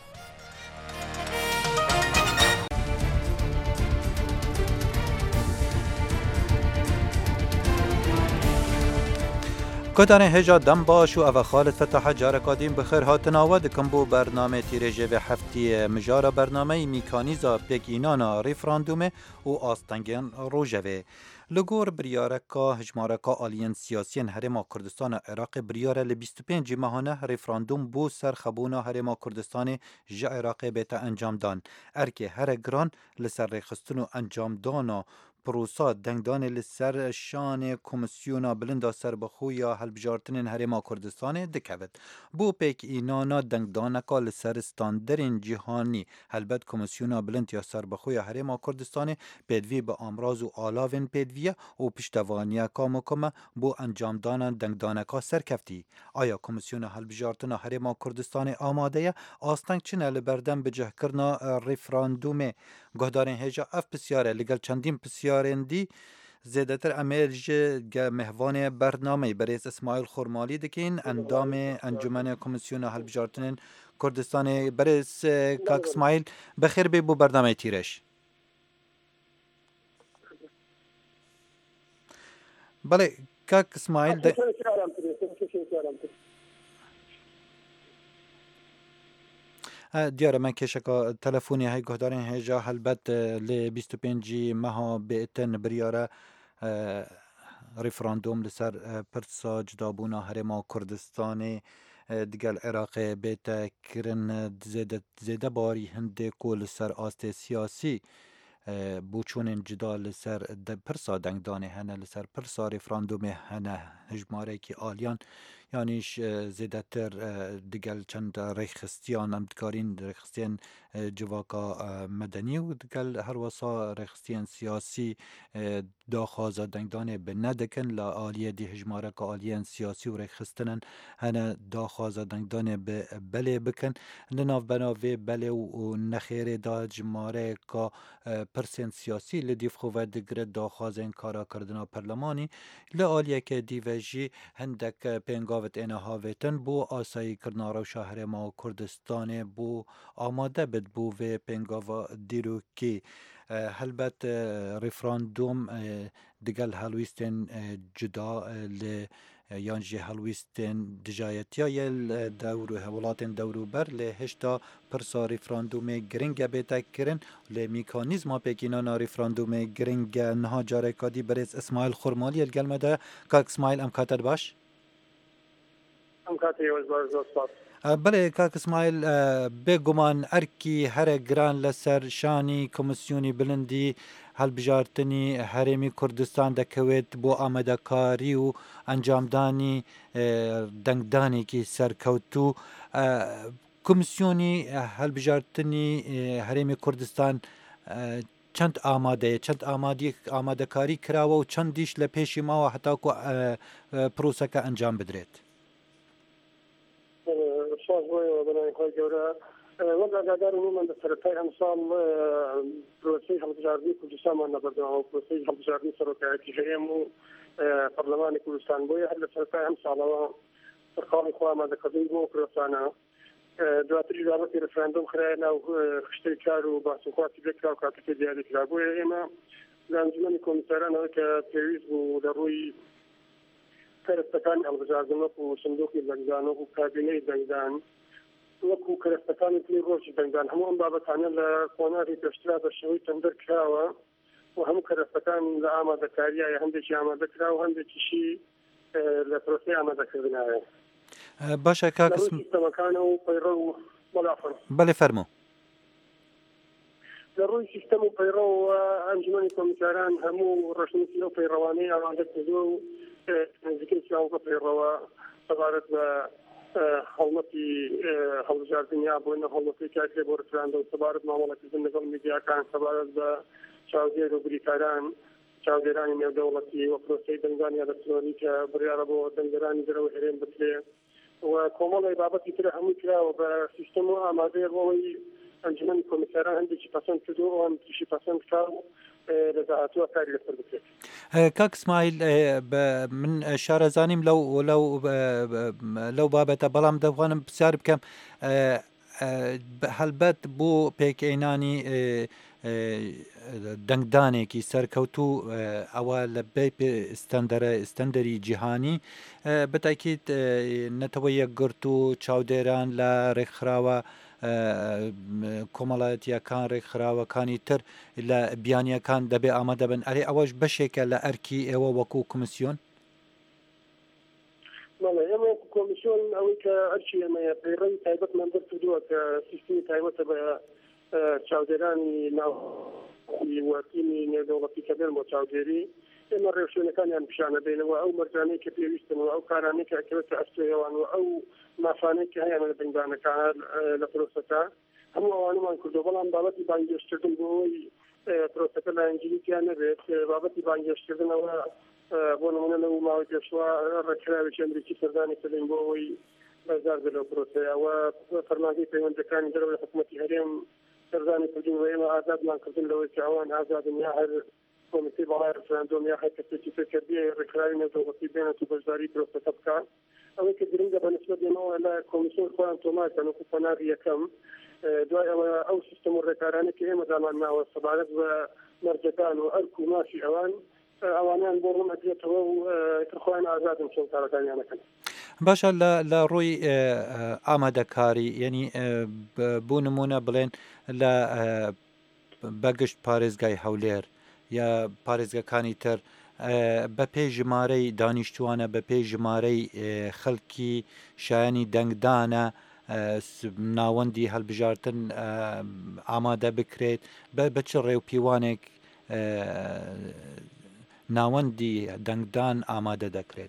گۆدانê hêja dem baş û ev Xalid Fetahe careka din bi xêr hatinawe dikin bo bernamê tîrêjê vê heftiyê mijara bernameyî mîkanîza pêkînana referandumê û astengên rojevê. Li gor biryareka hejmareka aliyên siyasiyên Herêma Kurdistana Iraqê biryare li 25 mehane referandum bû ser xebûna Herêma Kurdistanê ji Iraqê bête encamdan. Erkê here giran li ser rêxistin û encamdana پروسا دنگدانê li ser şanê Komisyona Bilinda Serbixûya Hilbijartinên Herêma Kurdistanê dikevit. Bu pêkînana dengdaneka li ser standerên cîhanî helbet Komisyona Bilind ya Serbixûya Herêma Kurdistanê pêdivî bi amraz û alavên pêdiviye û piştevaniyeka mukime bû encamdana dengdaneka serkeftî. Aya Komisyona Hilbijartina Herêma Kurdistanê amade ye asteng çine li berdem bicihkirina referandumê. Guhdarên hêja ev pisyare li gel çendîn pisyarên dî zêdetir Emêr ji mehvanê bernameyê berêz İsmail Xurmalî dikin endamê Encûmenê Komisyona Hilbijartinên Kurdistanê berêz Kak İsmail bixêr bê bû bernameyê tîreş. Belê Kak İsmail دیاره من کشکا تلفونی های گهدارین هجا هلبت لی 25 مها بیتن بریاره ریفراندوم لسر پرسا جدابونا هرما کردستان دیگل عراق بیت کرن زیده باری هنده کل سر آست سیاسی بوچون جدال لسر پرسا دنگدانه هنه لسر پرسا ریفراندوم هنه هجماره کی آلیان یعنیش زیده تر دیگل چند ریخستیان امدکارین ریخستیان جواکا مدنی و دیگل هر وصا ریخستیان سیاسی داخوازا دنگدانه به ندکن لآلیه دی هجماره که آلیه سیاسی و ریخستنن هنه داخوازا دنگدانه به بله بکن لناف بناوه بله و نخیره دا جماره که پرسین سیاسی لدیف خواه دگره داخوازین کارا کردنا پرلمانی لآلیه که دیوژی هندک پینگاوت اینه هاویتن بو آسایی کرنا روشا هرما کردستان بو آماده بد بو و پینگاوا دیرو کی هلبت ریفراندوم دیگل هلویستن جدا ل یانجی هلویستن دجایتیا یل دورو هولاتن دورو بر ل هشتا پرسا ریفراندوم گرینگ بیتا کرن ل میکانیزما پکینانا ریفراندوم گرینگ نها جاره کادی برز اسماعیل خرمالی الگلمده که اسماعیل ام کاتر باش بله کاک اسماعیل بگمان ارکی هر گران لسر شانی کمیسیونی بلندی هلبجارتنی هرمی کردستان دکوید بو آمدکاری و انجامدانی دنگدانی کی سرکوتو کمیسیونی هلبجارتنی هرمی کردستان چند آماده کاری کراوه و چند دیش لپیشی ما و حتی که پروسه که انجام بدرید شاز بوی و بنای خواهی گوره وضع قدر عموما بسرطای همسال پروسی هلبجاردی کردستان من نبردن و پروسی هلبجاردی سروکایتی هیم و پرلمان کردستان بوی هل سرطای همسال و فرخالی خواه ما دکدوی بو کردستانا دواتری رابطی رفراندوم خراینا و خشتی کار و باسنخواتی بکر و کاتفی دیاری کرا بوی ایما لانجمانی کمیساران ها که پیویز بو در روی کەرەستەکان هەڵبژاردن وەکو سندوقی دەنگدان وەکو کابینەی دەنگدان وەکو کەرەستەکانی پێی ڕۆژی دەنگدان هەموو ئەم بابەتانە لە کۆناری پێشترا بە شێوەی تەندەر کراوە و هەموو کەرەستەکان لە ئامادەکاریایە هەندێکی ئامادە کرا و هەندێکیشی لە پرۆسی ئامادەکردنایە باشە کاکس سیستەمەکانە و پەیڕە و وەڵافن بەڵێ فەرموو لە ڕووی سیستەم و پەیڕەوە ئەنجومەنی کۆمیساران هەموو ڕەشنووسی ئەو پەیڕەوانەی ئامادە کردووە و نزیکەی 11 پەیڕەوە سەبارەت بە هەڵمەتی هەڵبژاردنیا بۆنە هەڵمەتی کاکرێ بۆ ڕفراندە و سەبارەت مامەڵەکردن لەگەڵ میدیاکان سەبارەت بە چاودێر و بریکاران چاودێرانی نێودەوڵەتی وە پرۆسەی دەنگدانی ئەلەکترۆنی کە بڕیارە بۆ دەنگدەرانی دەرەوە هێرێن بکرێ و کۆمەڵی بابەتی تر هەمووی کراوە بە سیستەم و ئامادەیە بۆەوەی ئەنجومەنی کۆمیساران هەندێکی پەسەند کردو ئەوان تریشی پەسەند کار و لە داهاتووە کاری لەسەر بکرێت کاک اسماعیل من شارەزانیم لەو بابەتە بەڵام دەوانم پرسیار بکەم هەلبەت بۆ پێکێنانی دەنگدانێکی سەرکەوتوو ئەوە لە بێ ئستەندەری جیهانی بەتاکیت نەتەوە یەکگرت و چاودێران لە ڕێکخراوە کۆمەڵایەتیەکان ڕێکخراوەکانی تر لە بیانیەکان دەبێ ئامادە بن ئەرێ ئەوەش بەشێکە لە ئەرکی ئێوە وەکو کۆمیسیۆن ئێمە کۆمیسیۆن ئەوەی کە ئەرکی ئەمەیە پەیڕەوی تایبەتمان دەرکردووە کە سیستمی تایبەتە بە چاودێرانی ناوەتیمی نێودەوڵەتی کە بێن بۆ چاودێری ئێمە ڕێوشێنەکانیان پیشانە بینەوە ئەو مەرجانەی کە پێویستنەوە ئەو کارانەی کە ئەکەوێتە ئەستێوان و ئەو مافانەی کە هەیە لە دەنگدانەکان لە پرۆسەکە هەموو ئەوانەمان کردو بەڵام بابەتی بانگێشتکردن بۆەوەی پرۆسەکە لە ئەنجلیتیان نەبێت بابەتی بانگێشتکردنەوە بۆ نمونە لەو ماوەی پێشوە ڕێکخراوێکی ئەمریکی سەردانی کردن بۆ ئەوەی بەزار بێت لەو پرۆسەیەوە فەرمانگەی پەیوەندەکانی دەرەوە لە حکوومەتی هەرێم سەردانی کردن و ئێمە ئازادمان کردن لەوەی کە ئەوان ئازادن یا هەر کۆمیتی بەڵای ڕفراندۆم یا هەر کەسێکی ترکردی ڕێکخراوی نێودەوڵەتی بێنێت و بەشداری پرۆسەکە بکات ئەوەی کە گرنگە بەنسبەت دێنەوە لە کۆمیسیۆن خۆیان تۆمارکەن وەکو پەناری یەکەم دوای ئەوە ئەو سیستەم و ڕێکارانە کە ئێمە دامان ناوە سەبارەت بە مەرجەکان و ئەرک و مافی ئەوانیان بۆ ڕوون ئەدرێتەوە و خۆیان ئازادن چۆن کارەکانیانەکەن باشە لە ڕووی ئامادەکاری یعنی بۆ نمونە بڵێن لە بەگشت پارێزگای هەولێر یا پارێزگەکانی تر بە پێی ژمارەی دانیشتوانە بە پێی ژمارەی خەڵکی شایانی دەنگدانە ناوەندی هەڵبژارتن ئامادە بکرێت بە چ ڕێوپیوانێک ناوەندی دەنگدان ئامادە دەکرێت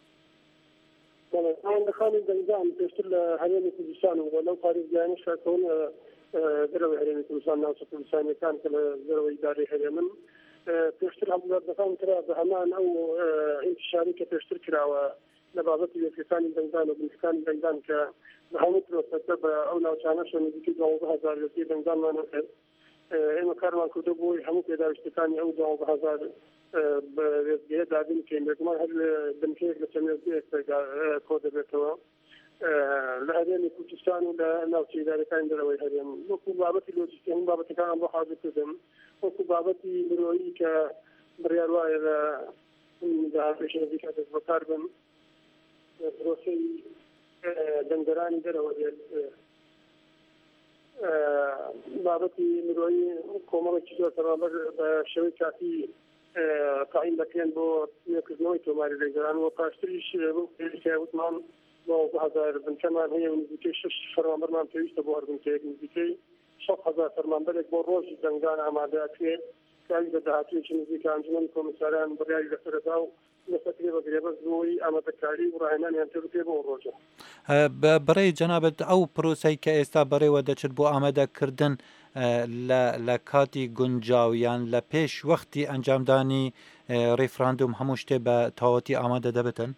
ئامادەخانی دەنگدان پێشتر لە هەرێمی کوردستان و لەو پارێزگایانە شاکەون دەرەوەی هەرێمی کوردستان ناوچە کوردستانیەکان کە لە دەرەوەی ئیدارەی هەرێمن پێشتر هەڵبژاردنەکان کرا بە هەمان ئەو ئینتشاری کە پێشتر کراوە لە بابەتی وێستەکانی دەنگدان و بنکەکانی دەنگدان کە بە هەموو پرۆسەکە بە ئەو ناوچانەشە نزیکی 12000 وێستەی دەنگدانمان کرد ئێمە کارمان کردو بۆی هەموو پێداویستەکانی ئەو 12000 وێستگەیە دابین کەین بێگومان هەر بنکەیەک لە چەند وێستگەیەک کۆ دەبێتەوە لە هەرێمی کوردستان و لە ناوچە ئیدارەکانی دەرەوەی هەرێم وەکو بابەتی لۆجستیک هەموو بابەتەکان بۆ حاضر کردم وەکو بابەتی مرۆیی کە بڕیار وایە لە داهاتێکی نزیکە دەست بەکار بن پرۆسەی دەنگدەرانی دەرەوە دێت بابەتی مرۆیی کۆمەڵێکی زۆر بەرامبەر بە شێوەی کافی تعیین دەکرێن بۆ نوێکردنەوەی تۆماری ڕێگەران و پاشتریش وتمان بۆ 1000 بنکەمان هەیە و نزیکەی 6 فەرمانبەرمان پێویستە بۆ هەر بنکەیەک نزیکەی 6,000 فەرمانبەرێک بۆ ڕۆژی دەنگدان ئامادەکرێت کاری بە داهاتوێکی نزیکە ئەنجومەنی کۆمیساران بڕیاری لەسەردا و لەسەکرێ بە گرێبەست بۆی ئامادەکاری و ڕاهێنانیان پێ بکرێ بۆ ڕۆژە بەڕێی جەنابەت ئەو پرۆسەی کە ئێستا بەڕێوە دەچێت بۆ ئامادەکردن لە کاتی گونجاویان لە پێش وەختی ئەنجامدانی ڕێفراندوم هەموو شتێ بە تەواوەتی ئامادە دەبێتن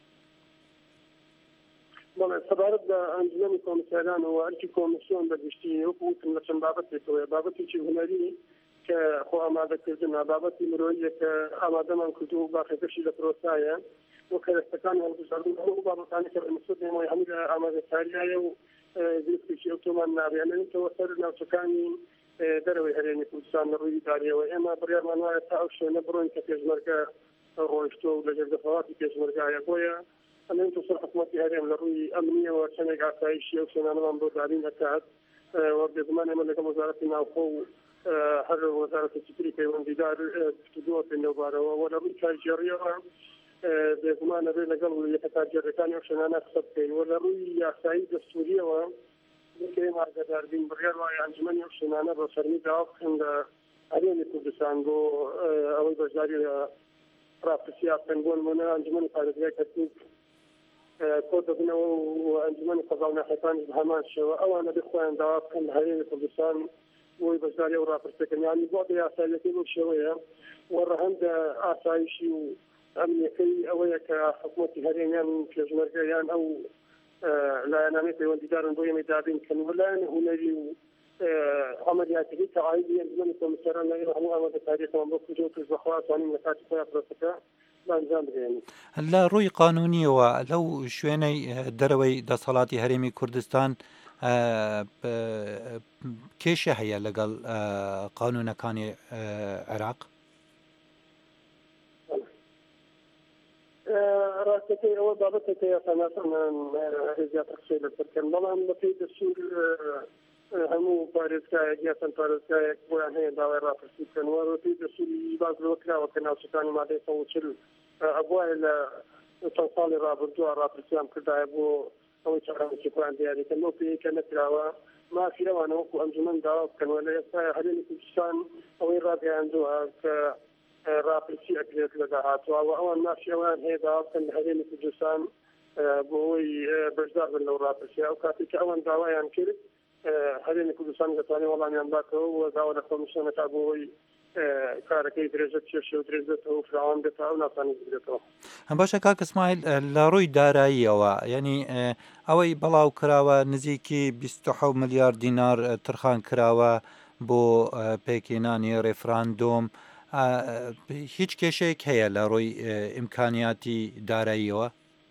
سەبارەت بە ئەنجومەنی کۆمیساران و ئەرکی کۆمیسیۆن بەگشتی وەکوتم لە چەند بابەتێکەوە بابەتێکی هونەری کە خۆ ئامادەکردن بابەتی مرۆییە کە ئامادەمان کردو و باقیەکەشی لە پرۆسایە و کەرەستەکان هەڵبژاردن هەموو بابەتانی کە بەنسبەت ئێمە هەموو لە ئامادەکاریایە و گرفتێکی ئۆتۆمان نابێنێتەوە سەر ناوچەکانی دەرەوەی هەرێمی کوردستان لە ڕووی داریەوە ئێمە بڕیارمان وایە تا ئەو شوێنە بڕۆین کە پێشمەرگە ڕۆیشتۆ و لە جێگەفەڵاتی پێشمەرگایە بۆیە ئەمێن سەر حکوومەتی هەرێم لە ڕووی ئەمنیەوە چەندێک ئاسایشی ئەو شوێنانەمان بۆ دارین دەکات وە بێگومان ئێمە لەگەڵ وەزارەتی ناوخۆ و هەر وەزارەتی تری پەیوەندیدار گفتوگۆ پێ نێوبارەوە وە لە ڕووی کارژێڕیەوە بێگومانە بێ لەگەڵ یەکەتاجێڕەکانی ئەو شوێنانە قسە بکەین و لە ڕووی یاسایی دەستوریەوە بکەین ئاگاداربین بڕیار وایە ئەنجومەنی ئەو شوێنانە بە فەرمی داوا بکەن لە هەرێمی کوردستان بۆ ئەوەی بەشداری لە ڕاپرسیا بکەن بۆ نمونە ئەنجومەنی پارێزگای کەرکووک کۆ دەبنەوە و ئەنجومەنی قەزا و ناحیەکانی بە هەمان شێوە ئەوانە بخۆیان داوا بکەن لە هەرێمی کوردستان بۆی بەشداری ئەو ڕاپرسەکەن یانی بۆ بە یاساییەکەی بۆ شێوەیە وەڕەهەندە ئاسایشی و ئەمنیەکەی ئەوەیە کە حکوومەتی هەرێمیان پێشمەرگەیان ئەو لایەنانەی پەیوەندیدارن بۆ ئێمە دابین کەن وەلایەنە هونەری و عملیاتەکەی تەعاییدی ئەنجومەنی کۆمیسەران لە ئێرە هەموو ئامادەکاریەکەمان بۆ کوژە و پێشبەخوا توانین لە کاتی خۆیان پرۆسەکە بانجام بدەین. لە ڕووی قانونیەوە لەو شوێنەی دەرەوەی دەسەڵاتی هەرێمی کوردستان کێشە هەیە لەگەڵ قانونەکانی عێراق؟ ڕاستەکەی ئەوە بابەتێکە یاساناسەمان زیاتر قسەی لەسەرکەن بەڵام بەپێی دەستور هەموو پارێزگایەک یاسان پارێزگایەک بۆیان هەیە داوای ڕاپرسی بکەنەوە بەپێی دەستوری بازەوە کراوە کە ناوچەکانی مادەی 140 ئەبوایە لە چەند ساڵی ڕابردووە ڕاپرسیان کردایە بۆ ئەوەی چاڕانێکی خۆیان دیاریکەن بۆ پێیکە نەکراوە مافی ئەوانە وەکو ئەنجومەن داوا بکەنەوە لە ئێستا هەرێمی کوردستان ئەوەی ڕاگەیاندووە کە ڕاپرسی ئەکرێت لە داهاتوە و ئەوان مافی ئەوان هەیە داوا بکەن لە هەرێمی کوردستان بۆ ئەوەی بەشدار بن لەو ڕاپرسیە ئەو کاتی کە ئەوان داوایان کرد هەرێمی کوردستان دەتوانێت وەڵامیان باتەوە و داوا لە کۆمیسیۆنەکە بۆ ئەوەی کارەکەی درێژە چێشە و درێژێتەوە و فراوان بێتەوە ئەو ناتوانێت بێتەوە. باشە کاک ئیسماعیل لە ڕووی داراییەوە یعنی ئەوەی بەڵاو کراوە نزیکی 27 ملیار دینار ترخان کراوە بۆ پێکێنانی ڕێفراندۆم هیچ کێشەیەک هەیە لە ڕووی ئیمکانیاتی داراییەوە؟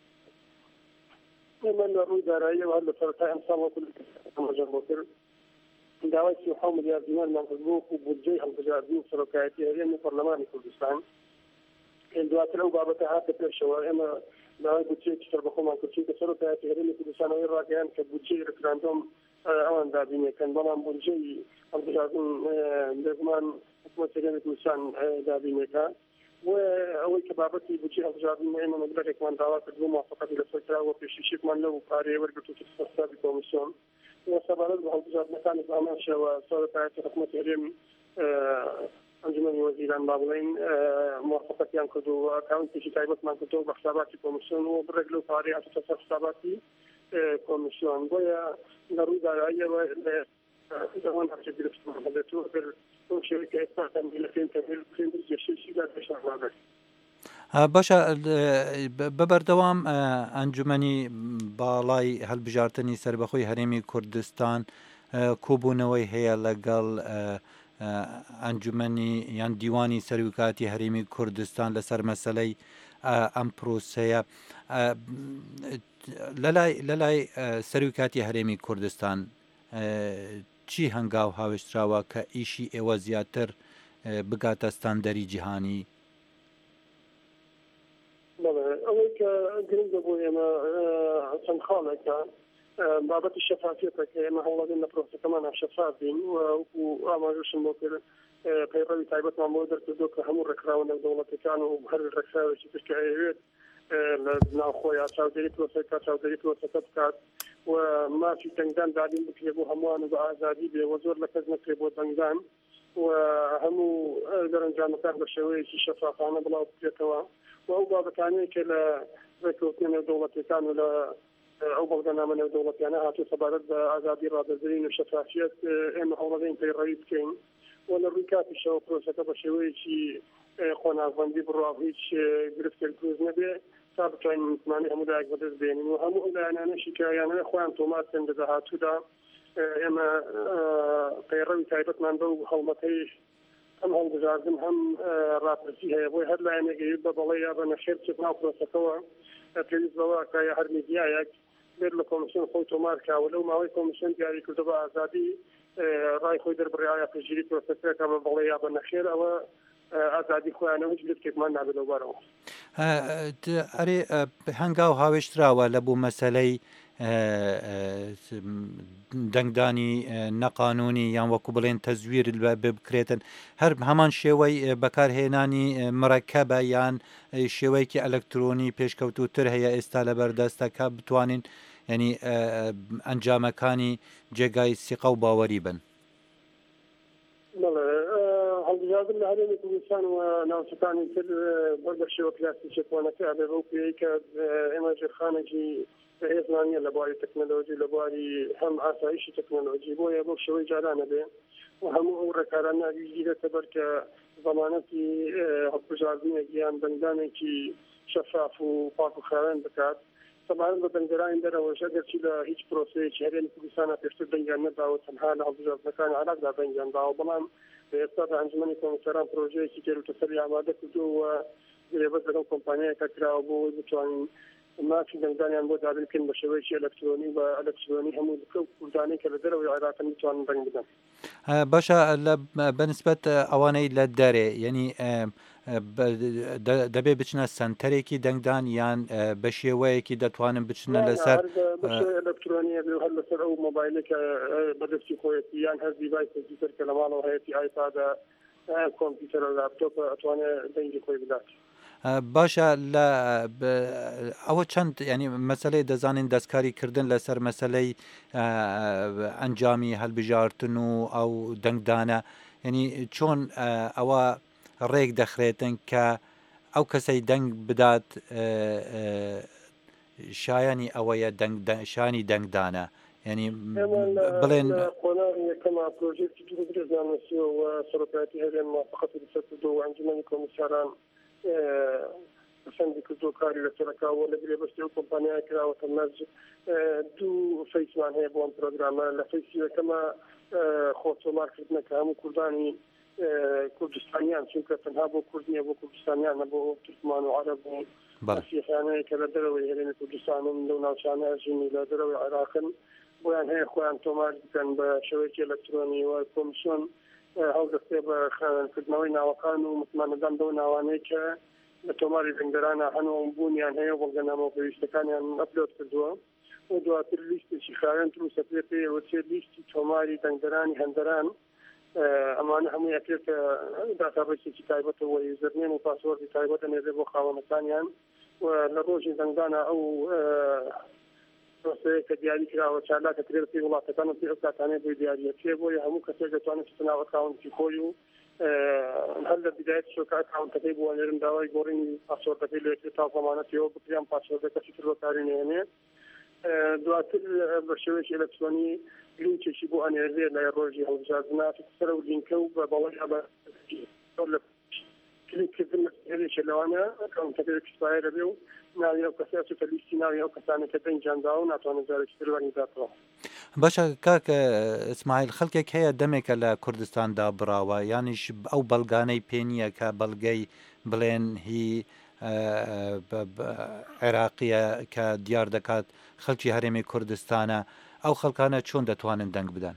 من لە ڕووی داراییەوە هەر لە سەرەتای ئەم ساڵ وەکو بۆ کرد داوای 37 ملیار دینارمان کرد بۆ بودجەی هەڵبژاردنی سەرۆکایەتی هەرێمی پەرلەمانی کوردستان دواتر ئەو بابەتە هاتە پێشەوە ئێمە داوای بودجەیەکی سەربەخۆمان کرد چونکە سەرۆکایەتی هەرێمی کوردستان ئەوەی ڕاگەیان کە بودجەی ڕێفراندۆم ئەوان دابینێکەن بەڵام بودجەی هەڵبژاردن بێگومان حکوومەتی هەرێمی کوردستان دابینێکە و ئەوەی کە بابەتی بودجەی هەڵبژاردن ئێمە مەبلەغێکمان داوا کرد بۆ موافقەتی لەسەر کراوە پێشکەشێکمان لەو پارەیە وەرگرتووە سەرسابی کۆمیسیۆن وسەبارەت بە هەڵبژاردنەکانی بە هەمان شێوە سەرۆکایەتی حکوومەتی هەرێمی ئەنجومەنی وەزیران با بڵێن موافقەتیان کردووە ئەکاونتێکی تایبەتمان کردەوە بە حساباتی کۆمیسیۆن و بڕێک لەو پارەی هاتووەتە سەر حساباتی کۆمیسیۆن بۆیە لە ڕووی داراییەوە دەوان هەرچە گرفتمان هەبێتەوە بەر ئەو شێوەی کە ئێستا تەمبیلەکەین تەمبیل جێشەیشیدا پێشنهاد بێت. باشە بەبەردەوام ئەنجومەنی باڵای هەڵبژاردننی سەربەخۆی هەرێمی کوردستان کۆبوونەوەی هەیە لەگەڵ ئەنجومەنی یان دیوانی سەرۆکاتی هەرێمی کوردستان لەسەر مەسەلەی ئەم پرۆسەیە لەلای سەرۆکاتی هەرێمی کوردستان چی هەنگاو هاوێشتراوە کە ئیشی ئێوە زیاتر بگاتە ستاندەری جیهانی؟ ئەوەی کە گرنگە بۆ ئێمە چەند خاڵێکە بابەتی شەفافیەتە کە ئێمە هەوڵەدەین لە پرۆسەکەمان شەفاف بین وەکو ئاماژەشم بۆ کرد پەیڕەوی تایبەتمان بۆ دەرکردو کە هەموو ڕێکخراوە نێودەوڵەتەکان و هەر ڕێکخراوێکی تر کە ئەوێت لە ناوخۆیان چاودێری پرۆسەکە بکات و مافی دەنگدان دادین بکرێت بۆ هەمووان بە ئازادی بێ و زۆر لە کەس نەکرێت بۆ دەنگدان و هەموو دەرەنجامەکان بە شێوەیەکی شەفافانە بڵاو بکرێتەوە و ئەو بابەتانەیە کە لە ڕێککەوتنی نێودەوڵەتەکان و لە ئەو بەڵگەنامە نێودەوڵەتیانە هاتووە سەبارەت بە ئازادی ڕادەربڕین و شەفافیەت ئێمە هەوڵەدەین پەیڕەوی بکەین و لە ڕووی کاتیشەوە پرۆسەکە بە شێوەیەکی خۆناغبەندی بڕوا هیچ گرفتێک دروست نەبێ تا بتوانین متمانی هەموو لایەک بەدەست بێنین و هەموو ئەو لایەنانەشی کە یانەوە خۆیان تۆماتکەن لە داهاتوودا ئێمە پەیڕەوی تایبەتمان بەو هەوڵەکەی هەم هەڵبژاردن هەم ڕاپرسی هەیە بۆی هەر لایەنێکی بە بەڵێ یا بە نەخێر چێت ناو پرۆسەکەەوە پێویست بەوە کە هەر میدیایەک بێت لە کۆمیسیۆن خۆی تۆمارکاوە لەو ماوەی کۆمیسیۆن دیاری کردو بە ئازادی ڕای خۆی دەربڕایە پێشگیری پرۆسەکە بە بەڵێ یا بە نەخێر ئەوە ئازادی خۆیانە هیچ گرفتێکمان نابێت لەوبارەوە. ئەرێ هەنگاو هاوێشتراوە لە بوو مەسەلەی دەنگدانی نەقانونی یان وەکو بڵێن تەزویر بکرێتن هەر هەمان شێوەی بەکارهێنانی مڕەکەبە یان شێوەیەکی ئەلەکترۆنی پێشکەوتوتر هەیە ئێستا لە بەردەستەکە بتوانین ینی ئەنجامەکانی جێگای سیقە و باوەری بن. هەڵبژاردن لە هەرێمی کوردستان و ناوچەکانی تر بەردە شێوە کلاسیکێکوانەکە ئەبێ بەو پێی کە ئێمە ژێرخانێکی هێزمانیە لە بواری تەکنۆلۆژی لە بواری هەم ئاسایشی تەکنۆلۆژی بۆیە بۆ شێوەی جارانە بێ و هەموو ئەو ڕێکارانە گیرێتە بەر کە زەمانەتی هەڵبژاردنێکی یان دەنگدانێکی شەفاف و پاک و خاوێن بکات. طبعا بە دەنگدەرانی دەرەوەش ئەگەرچی لە هیچ پرۆسەیەکی هەرێمی کوردستانە پێشتر دەنگیان نەداوە تەنها لە هەڵبژاردنەکانی عراقدا دەنگیان داوە بەڵام ئێستا بە ئەنجومەنی کۆمسەران پرۆژەیەکی تێروتەسەری ئامادە کردووە گرێبەست لەگەڵ کۆمپانیایەکە کراوە بۆ ئەوەی بتوانین مافی دەنگدانیان بۆ دابین بکەین بە شێوەیەکی ئەلەکترۆنی بە ئەلەکترۆنی هەموو کوردانەی کە لە دەرەوەی عێراقن بتوانن دەنگ بدەن. باشە بەنسبەت ئەوانەی لە دەرێ یعنی دەبێ بچنە سنتەرێکی دەنگدان یان بە شێوەیەکی دەتوانن بچنە لەسەر ئەلەکترۆنیە هەر لەسەر ئەو مۆبایلێکە بەدەستی خۆیەتی یان هەر دیڤایسێکی تر کە لە ماڵەوە هەیەی ئایپادە کۆمپیوتەر لاپتۆپە ئەتوانێ دەنگی خۆی بدات. باشە لە ئەوە چەند ینی مەسلەی دەزانین دەستکاریکردن لەسەر مەسلەی ئەنجامی هەڵبژاردن و ئەو دەنگدانە ینی چۆن ئەوە ڕێک دەخرێتن کە ئەو کەسەی دەنگ بدات شایانی ئەوەیە شانی دەنگدانە ینی بڵێن قۆناغی یەکەما پرۆژێکی درێژانەسی و سەرۆکایەتی هەرێم موافقەتی لەسەر کردو و ئەنجومەنی کۆمیساران پسەندی کردو کاری لەسەرەکەوە لە گرێبەستی و کۆمپانیای کراوەتە مەرج دوو فەیسمان هەیە بۆ ئەم پرۆگرامە لە فەیسی یەکەمە خۆتۆمارکردنەکە هەموو کوردانی کوردستانیان چونکە تەنها بۆ کورد نییە بۆ کوردستانیانە بۆ تورکمان و عەرەب و ئەسیحیانەیە کە لە دەرەوەی هەرێمی کوردستانن لەو ناوچانە ئەژینی لە دەرەوەی عێراقن بۆیان هەیە خۆیان تۆمار بکەن بە شێوەیەکی ئەلەکترۆنی و کۆمیسیۆن هەڵدەستێ بە خاوێنکردنەوەی ناوەکان و متمانەدان بەو ناوانەی کە لە تۆماری دەنگدەرانە هەنوو بوونیان هەیە بەڵگەنامە پێویستەکانیان ئەپلۆد کردووە و دواتر لیستێکی خاوێن دروستە پێوە چێ لیستی تۆماری دەنگدەرانی هەندەران ئەمانە هەموو یەکێکە داتابێسێکی تایبەتە و یوزەرنێم و پاسوەردی تایبەتە نێرێ بۆ خاوەنەکانیان و لە ڕۆژی دەنگدانە ئەو پرۆسەیە کە دیاری کراوە چالاکە کرێت پێی وڵاتەکان و پێ ئەو کاتانەیە بۆی دیاریەکێ بۆیە هەموو کەسێک دەتوانێت بچنە ئەکاونتی خۆی و هەر لە بدایەت شۆکە ئەکاونتەکەی بۆ نێرم داوای گۆڕینی پاسوەردەکەی لە یەکێک تا زەمانەتەوە بکریان پاسوەردەکەی تر بەکاری نێنێ دواتر بە شێوەیەکی ئەلەکترۆنی لینکێکی بۆ ئەنێرێ لە ڕۆژی هەڵبژاردنە سەر و لینکە و بە بەڵای لە کلیککردن هێرێکە لەوانە ئەکاونتەکەی ئەکسپایر دەبێ و ناوی ئەو کەسێ ئەچێتە لیستی ناوی ئەو کەسانێکە دەنگیانداوە و ناتوانێت جارێکی تر وەرنگداتەوە. باشە کاکە ئیسماعیل خەڵکێک هەیە دەمێکە لە کوردستاندا براوە یانیش ئەو بەڵگانەی پێ نییە کە بەڵگەی بڵێن هی عێراقیە کە دیار دەکات خەڵکی هەرێمی کوردستانە ئەو خەڵکانە چۆن دەتوانن دەنگ بدەن؟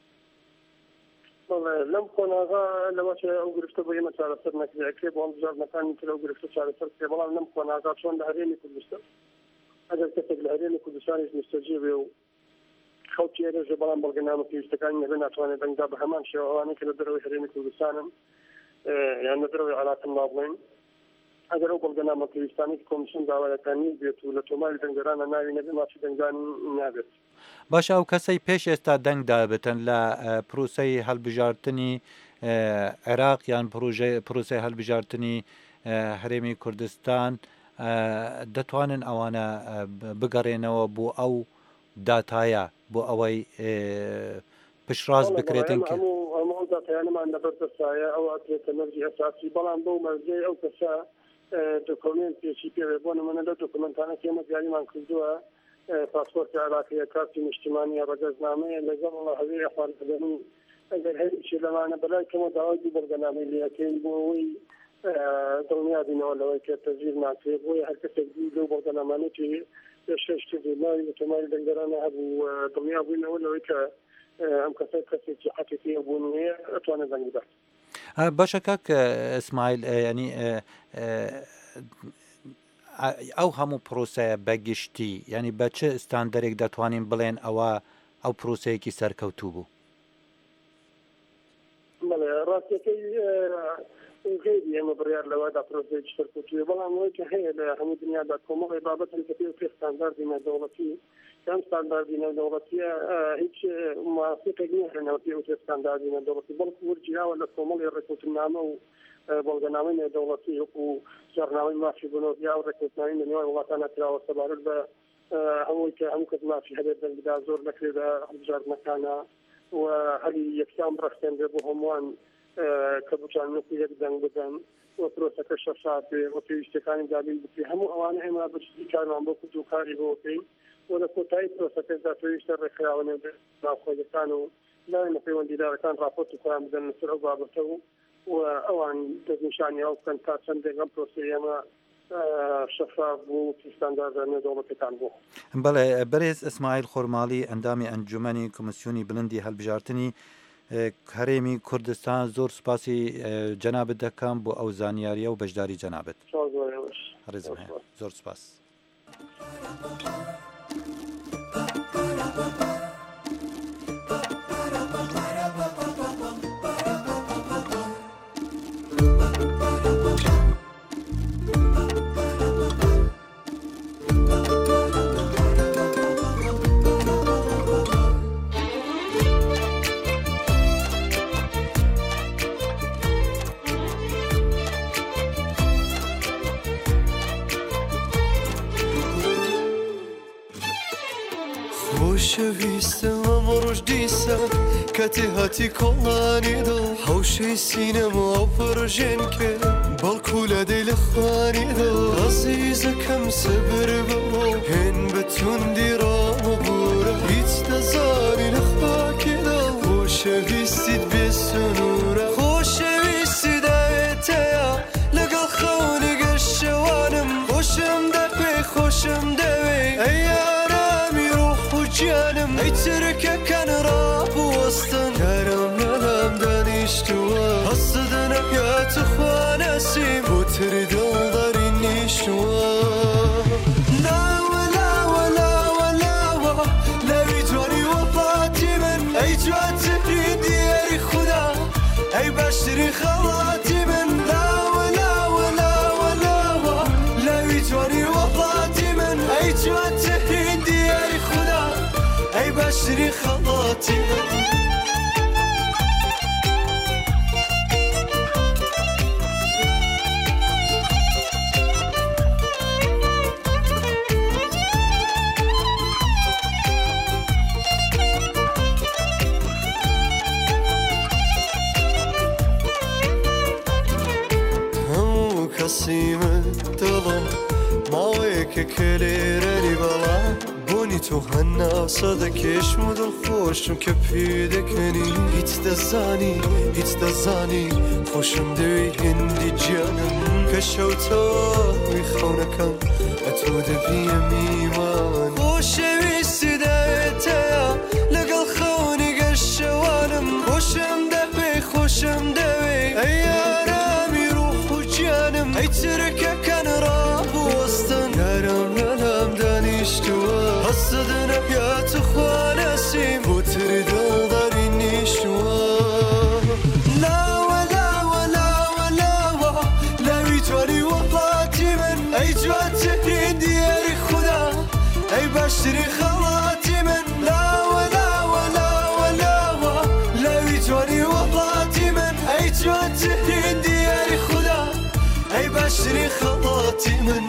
لەم کۆناغا لەوەشە ئەو گرفتە بۆ ئێمە چارەسەر نەکرێت بۆ ئەم بژاردنەکانی تر ئەو گرفتە چارەسەر کرێ بەڵام لەم کۆناغا چۆن لە هەرێمی کوردستان ئەگەر کەسێک لە هەرێمی کوردستانیش مستەجێ بێ و خەڵکی هێرێژە بەڵام بەڵگەنامە پێویستەکانی نەبێ ناتوانێت دەنگدا بە هەمان شێوە ئەوانەی کە لە دەرەوەی هەرێمی کوردستانن یان لە دەرەوەی عێراقن نابڵێن ئەگەر ئەو بەڵگەنامە پێویستانی کۆمیسیۆن داوایەکانی بێت و لە تۆماری دەنگدەرانە ناوی نەبێ مافی دەنگدان نابێت. باشە ئەو کەسەی پێش ئێستا دەنگدا بێتن لە پرۆسەی هەڵبژاردننی عێراق یان پرۆسەی هەڵبژاردننی هەرێمی کوردستان دەتوانن ئەوانە بگەڕێنەوە بۆ ئەو داتایە بۆ ئەوەی پشتڕاست بکرێتن کە هەموو داتایانەمان لەبەردەستایە ئەو ئەکرێتە مەرجی ئەساسی بەڵام بەو مەرجەی ئەو کەسە دۆکۆمنتێکی پێوێ بۆ نمونە لە دۆکۆمنتانە ئێمە دیاریمان کردووە پاسپۆرتی عێراقیە کارتی نیشتیمانیە بەدەستنامەیە لەگەڵ هەوێ خوارکردنی ئەگەر هەریشی لەمانە بەلای کەمە داوای دوو بەڵگەنامەی لەکەین بۆ ئەوەی دڵنیابینەوە لەوەی کە تەزیر ناکرێت بۆیە هەر کەسێک دوو لەو بەڵگەنامانێکی پێشکەش کردو ناوی لە تۆماری دەنگدەرانە هەبوو دڵنیابووینەوە لەوەی کە ئەم کەسێکی حەقیقی بوونیە ئەتوانێت دەنگ بدات. باشە کاک ئیسماعیل ینی ئەو هەموو پرۆسەیە بەگشتی ینی بە چه ئستاندەرێک دەتوانین بڵێن ئەو پرۆسەیەکی سەرکەوتوو بوو؟ ڕاستەکەی غێری ئێمە بڕیار لەوەدا پرۆسەیەکی سەرکەوتووە بەڵام ئەوەی کە هەیە لە هەموو دنیادا کۆمەڵی بابەتن کە پێ ستانداردی نێودەوڵەتی کام ستانداردی نێودەوڵەتیە هیچ موافقێک نییە لەنێو پێ ستانداردی نێودەوڵەتی بەڵکو وەرگیراوە لە کۆمەڵی ڕێکوتنامە و بەڵگەنامەی نێودەوڵەتی وەکو جارنامەی مافی بنۆبیا و ڕێکوتنامی لە نێوان وڵاتانە کراوە سەبارەت بە ئەوەی کە هەموو کەس مافی هەبێت دەنگدا زۆر نەکرێت لە هەڵبژاردنەکانە و هەلی یەکسان بڕەختێن بێ بۆ هەمووان کە بچانوەکو یەک دەنگ بدەن و پرۆسەکە شەفاف بێ و پێویستەکانی دابین بکرێ هەموو ئەوانە ئێمە بەشتی کارمان بۆ کورد و کاری بۆ بکەین و لە کۆتایی پرۆسەکەدا پێویستە ڕێکخراوە ناوخۆیەکان و لایەنە پەیوەندیدارەکان راپۆرت و خۆیان بدەن لەسەر ئەو بابەتە و ئەوان دەستنیشانی ئەو بکەن تا چەندێک ئەم پرۆسەی ئێمە شەفاف بوو ستانداردە نێودەوڵەتیەکان بوو. بەڵێ بەرێز ئەسماعیل خۆرماڵی ئەندامی ئەنجومەنی کۆمسیۆنی بلندی هەڵبژارتنی هەرێمی کوردستان زۆر سوپاسی جەنابەت دەکەم بۆ ئەو زانیاریە و بەشداری جەنابەت. زۆر سوپاس. خۆشەویستم ئەمە ڕۆژ دیسە کەتێ هاتی کۆڵانێدا حەوشەی سینەما ئەو پڕژێن کرد بەڵکو لە دەی لە خوانێدا عەزیزەکەم سەبر بەڕۆ هێن بە توندی ڕامەبورە هیچ دەزانی لە خاکێدا خۆشەویستیت بێ سنوورە خۆشەویستی داوێتەیە لەگەڵ خەونی گەشتەوانم خۆشم دەپێ خۆشم دەوێ ئەیارامی ڕۆح و گیانم ئەی چرکەکەن ڕابوەستن کارم لەلام دانیشتووە هەستدنە پێاتە خوانەسیم بۆ تری دڵداری نیشتووە لاوە لاوە لاوە لاوە لاوی جوانی وەڵاتی من ئەی جوانترین دیاری خوددا ئەی باشترین خەڵاتی من لاوە لاوە لاوە لاوە لاوی جوانی وەڵاتی من ئەی جوانترین دیاری خوددا ئەی باشترین خەڵاتی من من دڵم ماوەیەکە کە لێرەری بەڵام بۆنی تۆ هەنا سەدەکێشم و دڵخۆشم کە پێ دەکەنی هیچ دەزانی خۆشم دەوێ هێندی گیانم کە شەوتەوەی خەونەکەم ئەتۆ دەبیە میوان خۆشەویستی داوێتەیە لەگەڵ خەونی گەشتەوانم خۆشم دەبێ خۆشم دەوێ ئەیارامی ڕوح و گیانم ئەی چرکەکەن ڕابوەستن کارم لەلام دانیشتووە هەستدنە پێاتە خوانەسیم بۆ تری دڵداری نیشتووە لاوە لاوە لاوە لاوە لاوی جوانی وەڵاتی من ئەی جوانترین دیاری خوددا ئەی باشترین خەڵاتی من لاوە لاوە لاوە لاوە لاوی جوانی وەڵاتی من ئەی جوانترین دیاری خوددا ئەی باشترین خەڵاتی من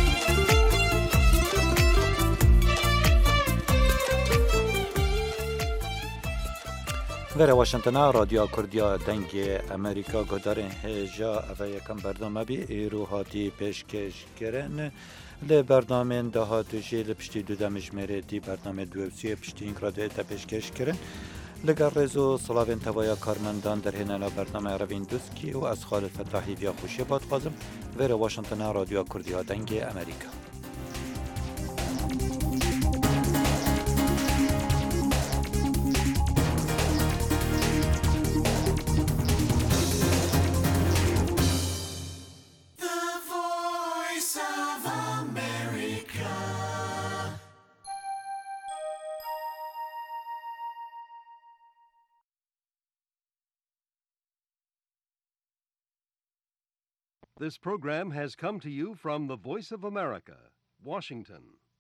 وەرە واشنتنە رادیۆ کوردیا دەنگی ئەمریکا گۆدارên هێژا ئەvە یەکەم بەردەمەبی ئێرۆ هاتی پێشکەشکردن لە بەردامێن داهاتوژێ لە پشتی دوودە مژمێرێتی بەردامێ دوێوچیە پشتین ڕادێتە پێشکەشکردن لەگەڵ ڕێز و سڵاوێن تەوایە کارمەندان دەرهێنە لە بەردەمە ڕەوین دوستکی و ئەس خالد فەتاحی ویا خوشیە باتخوازم وێرە واشنتنە رادیۆ کوردیا دەنگی ئەمریکا The Voice of This program has come to you from the Voice of America, Washington.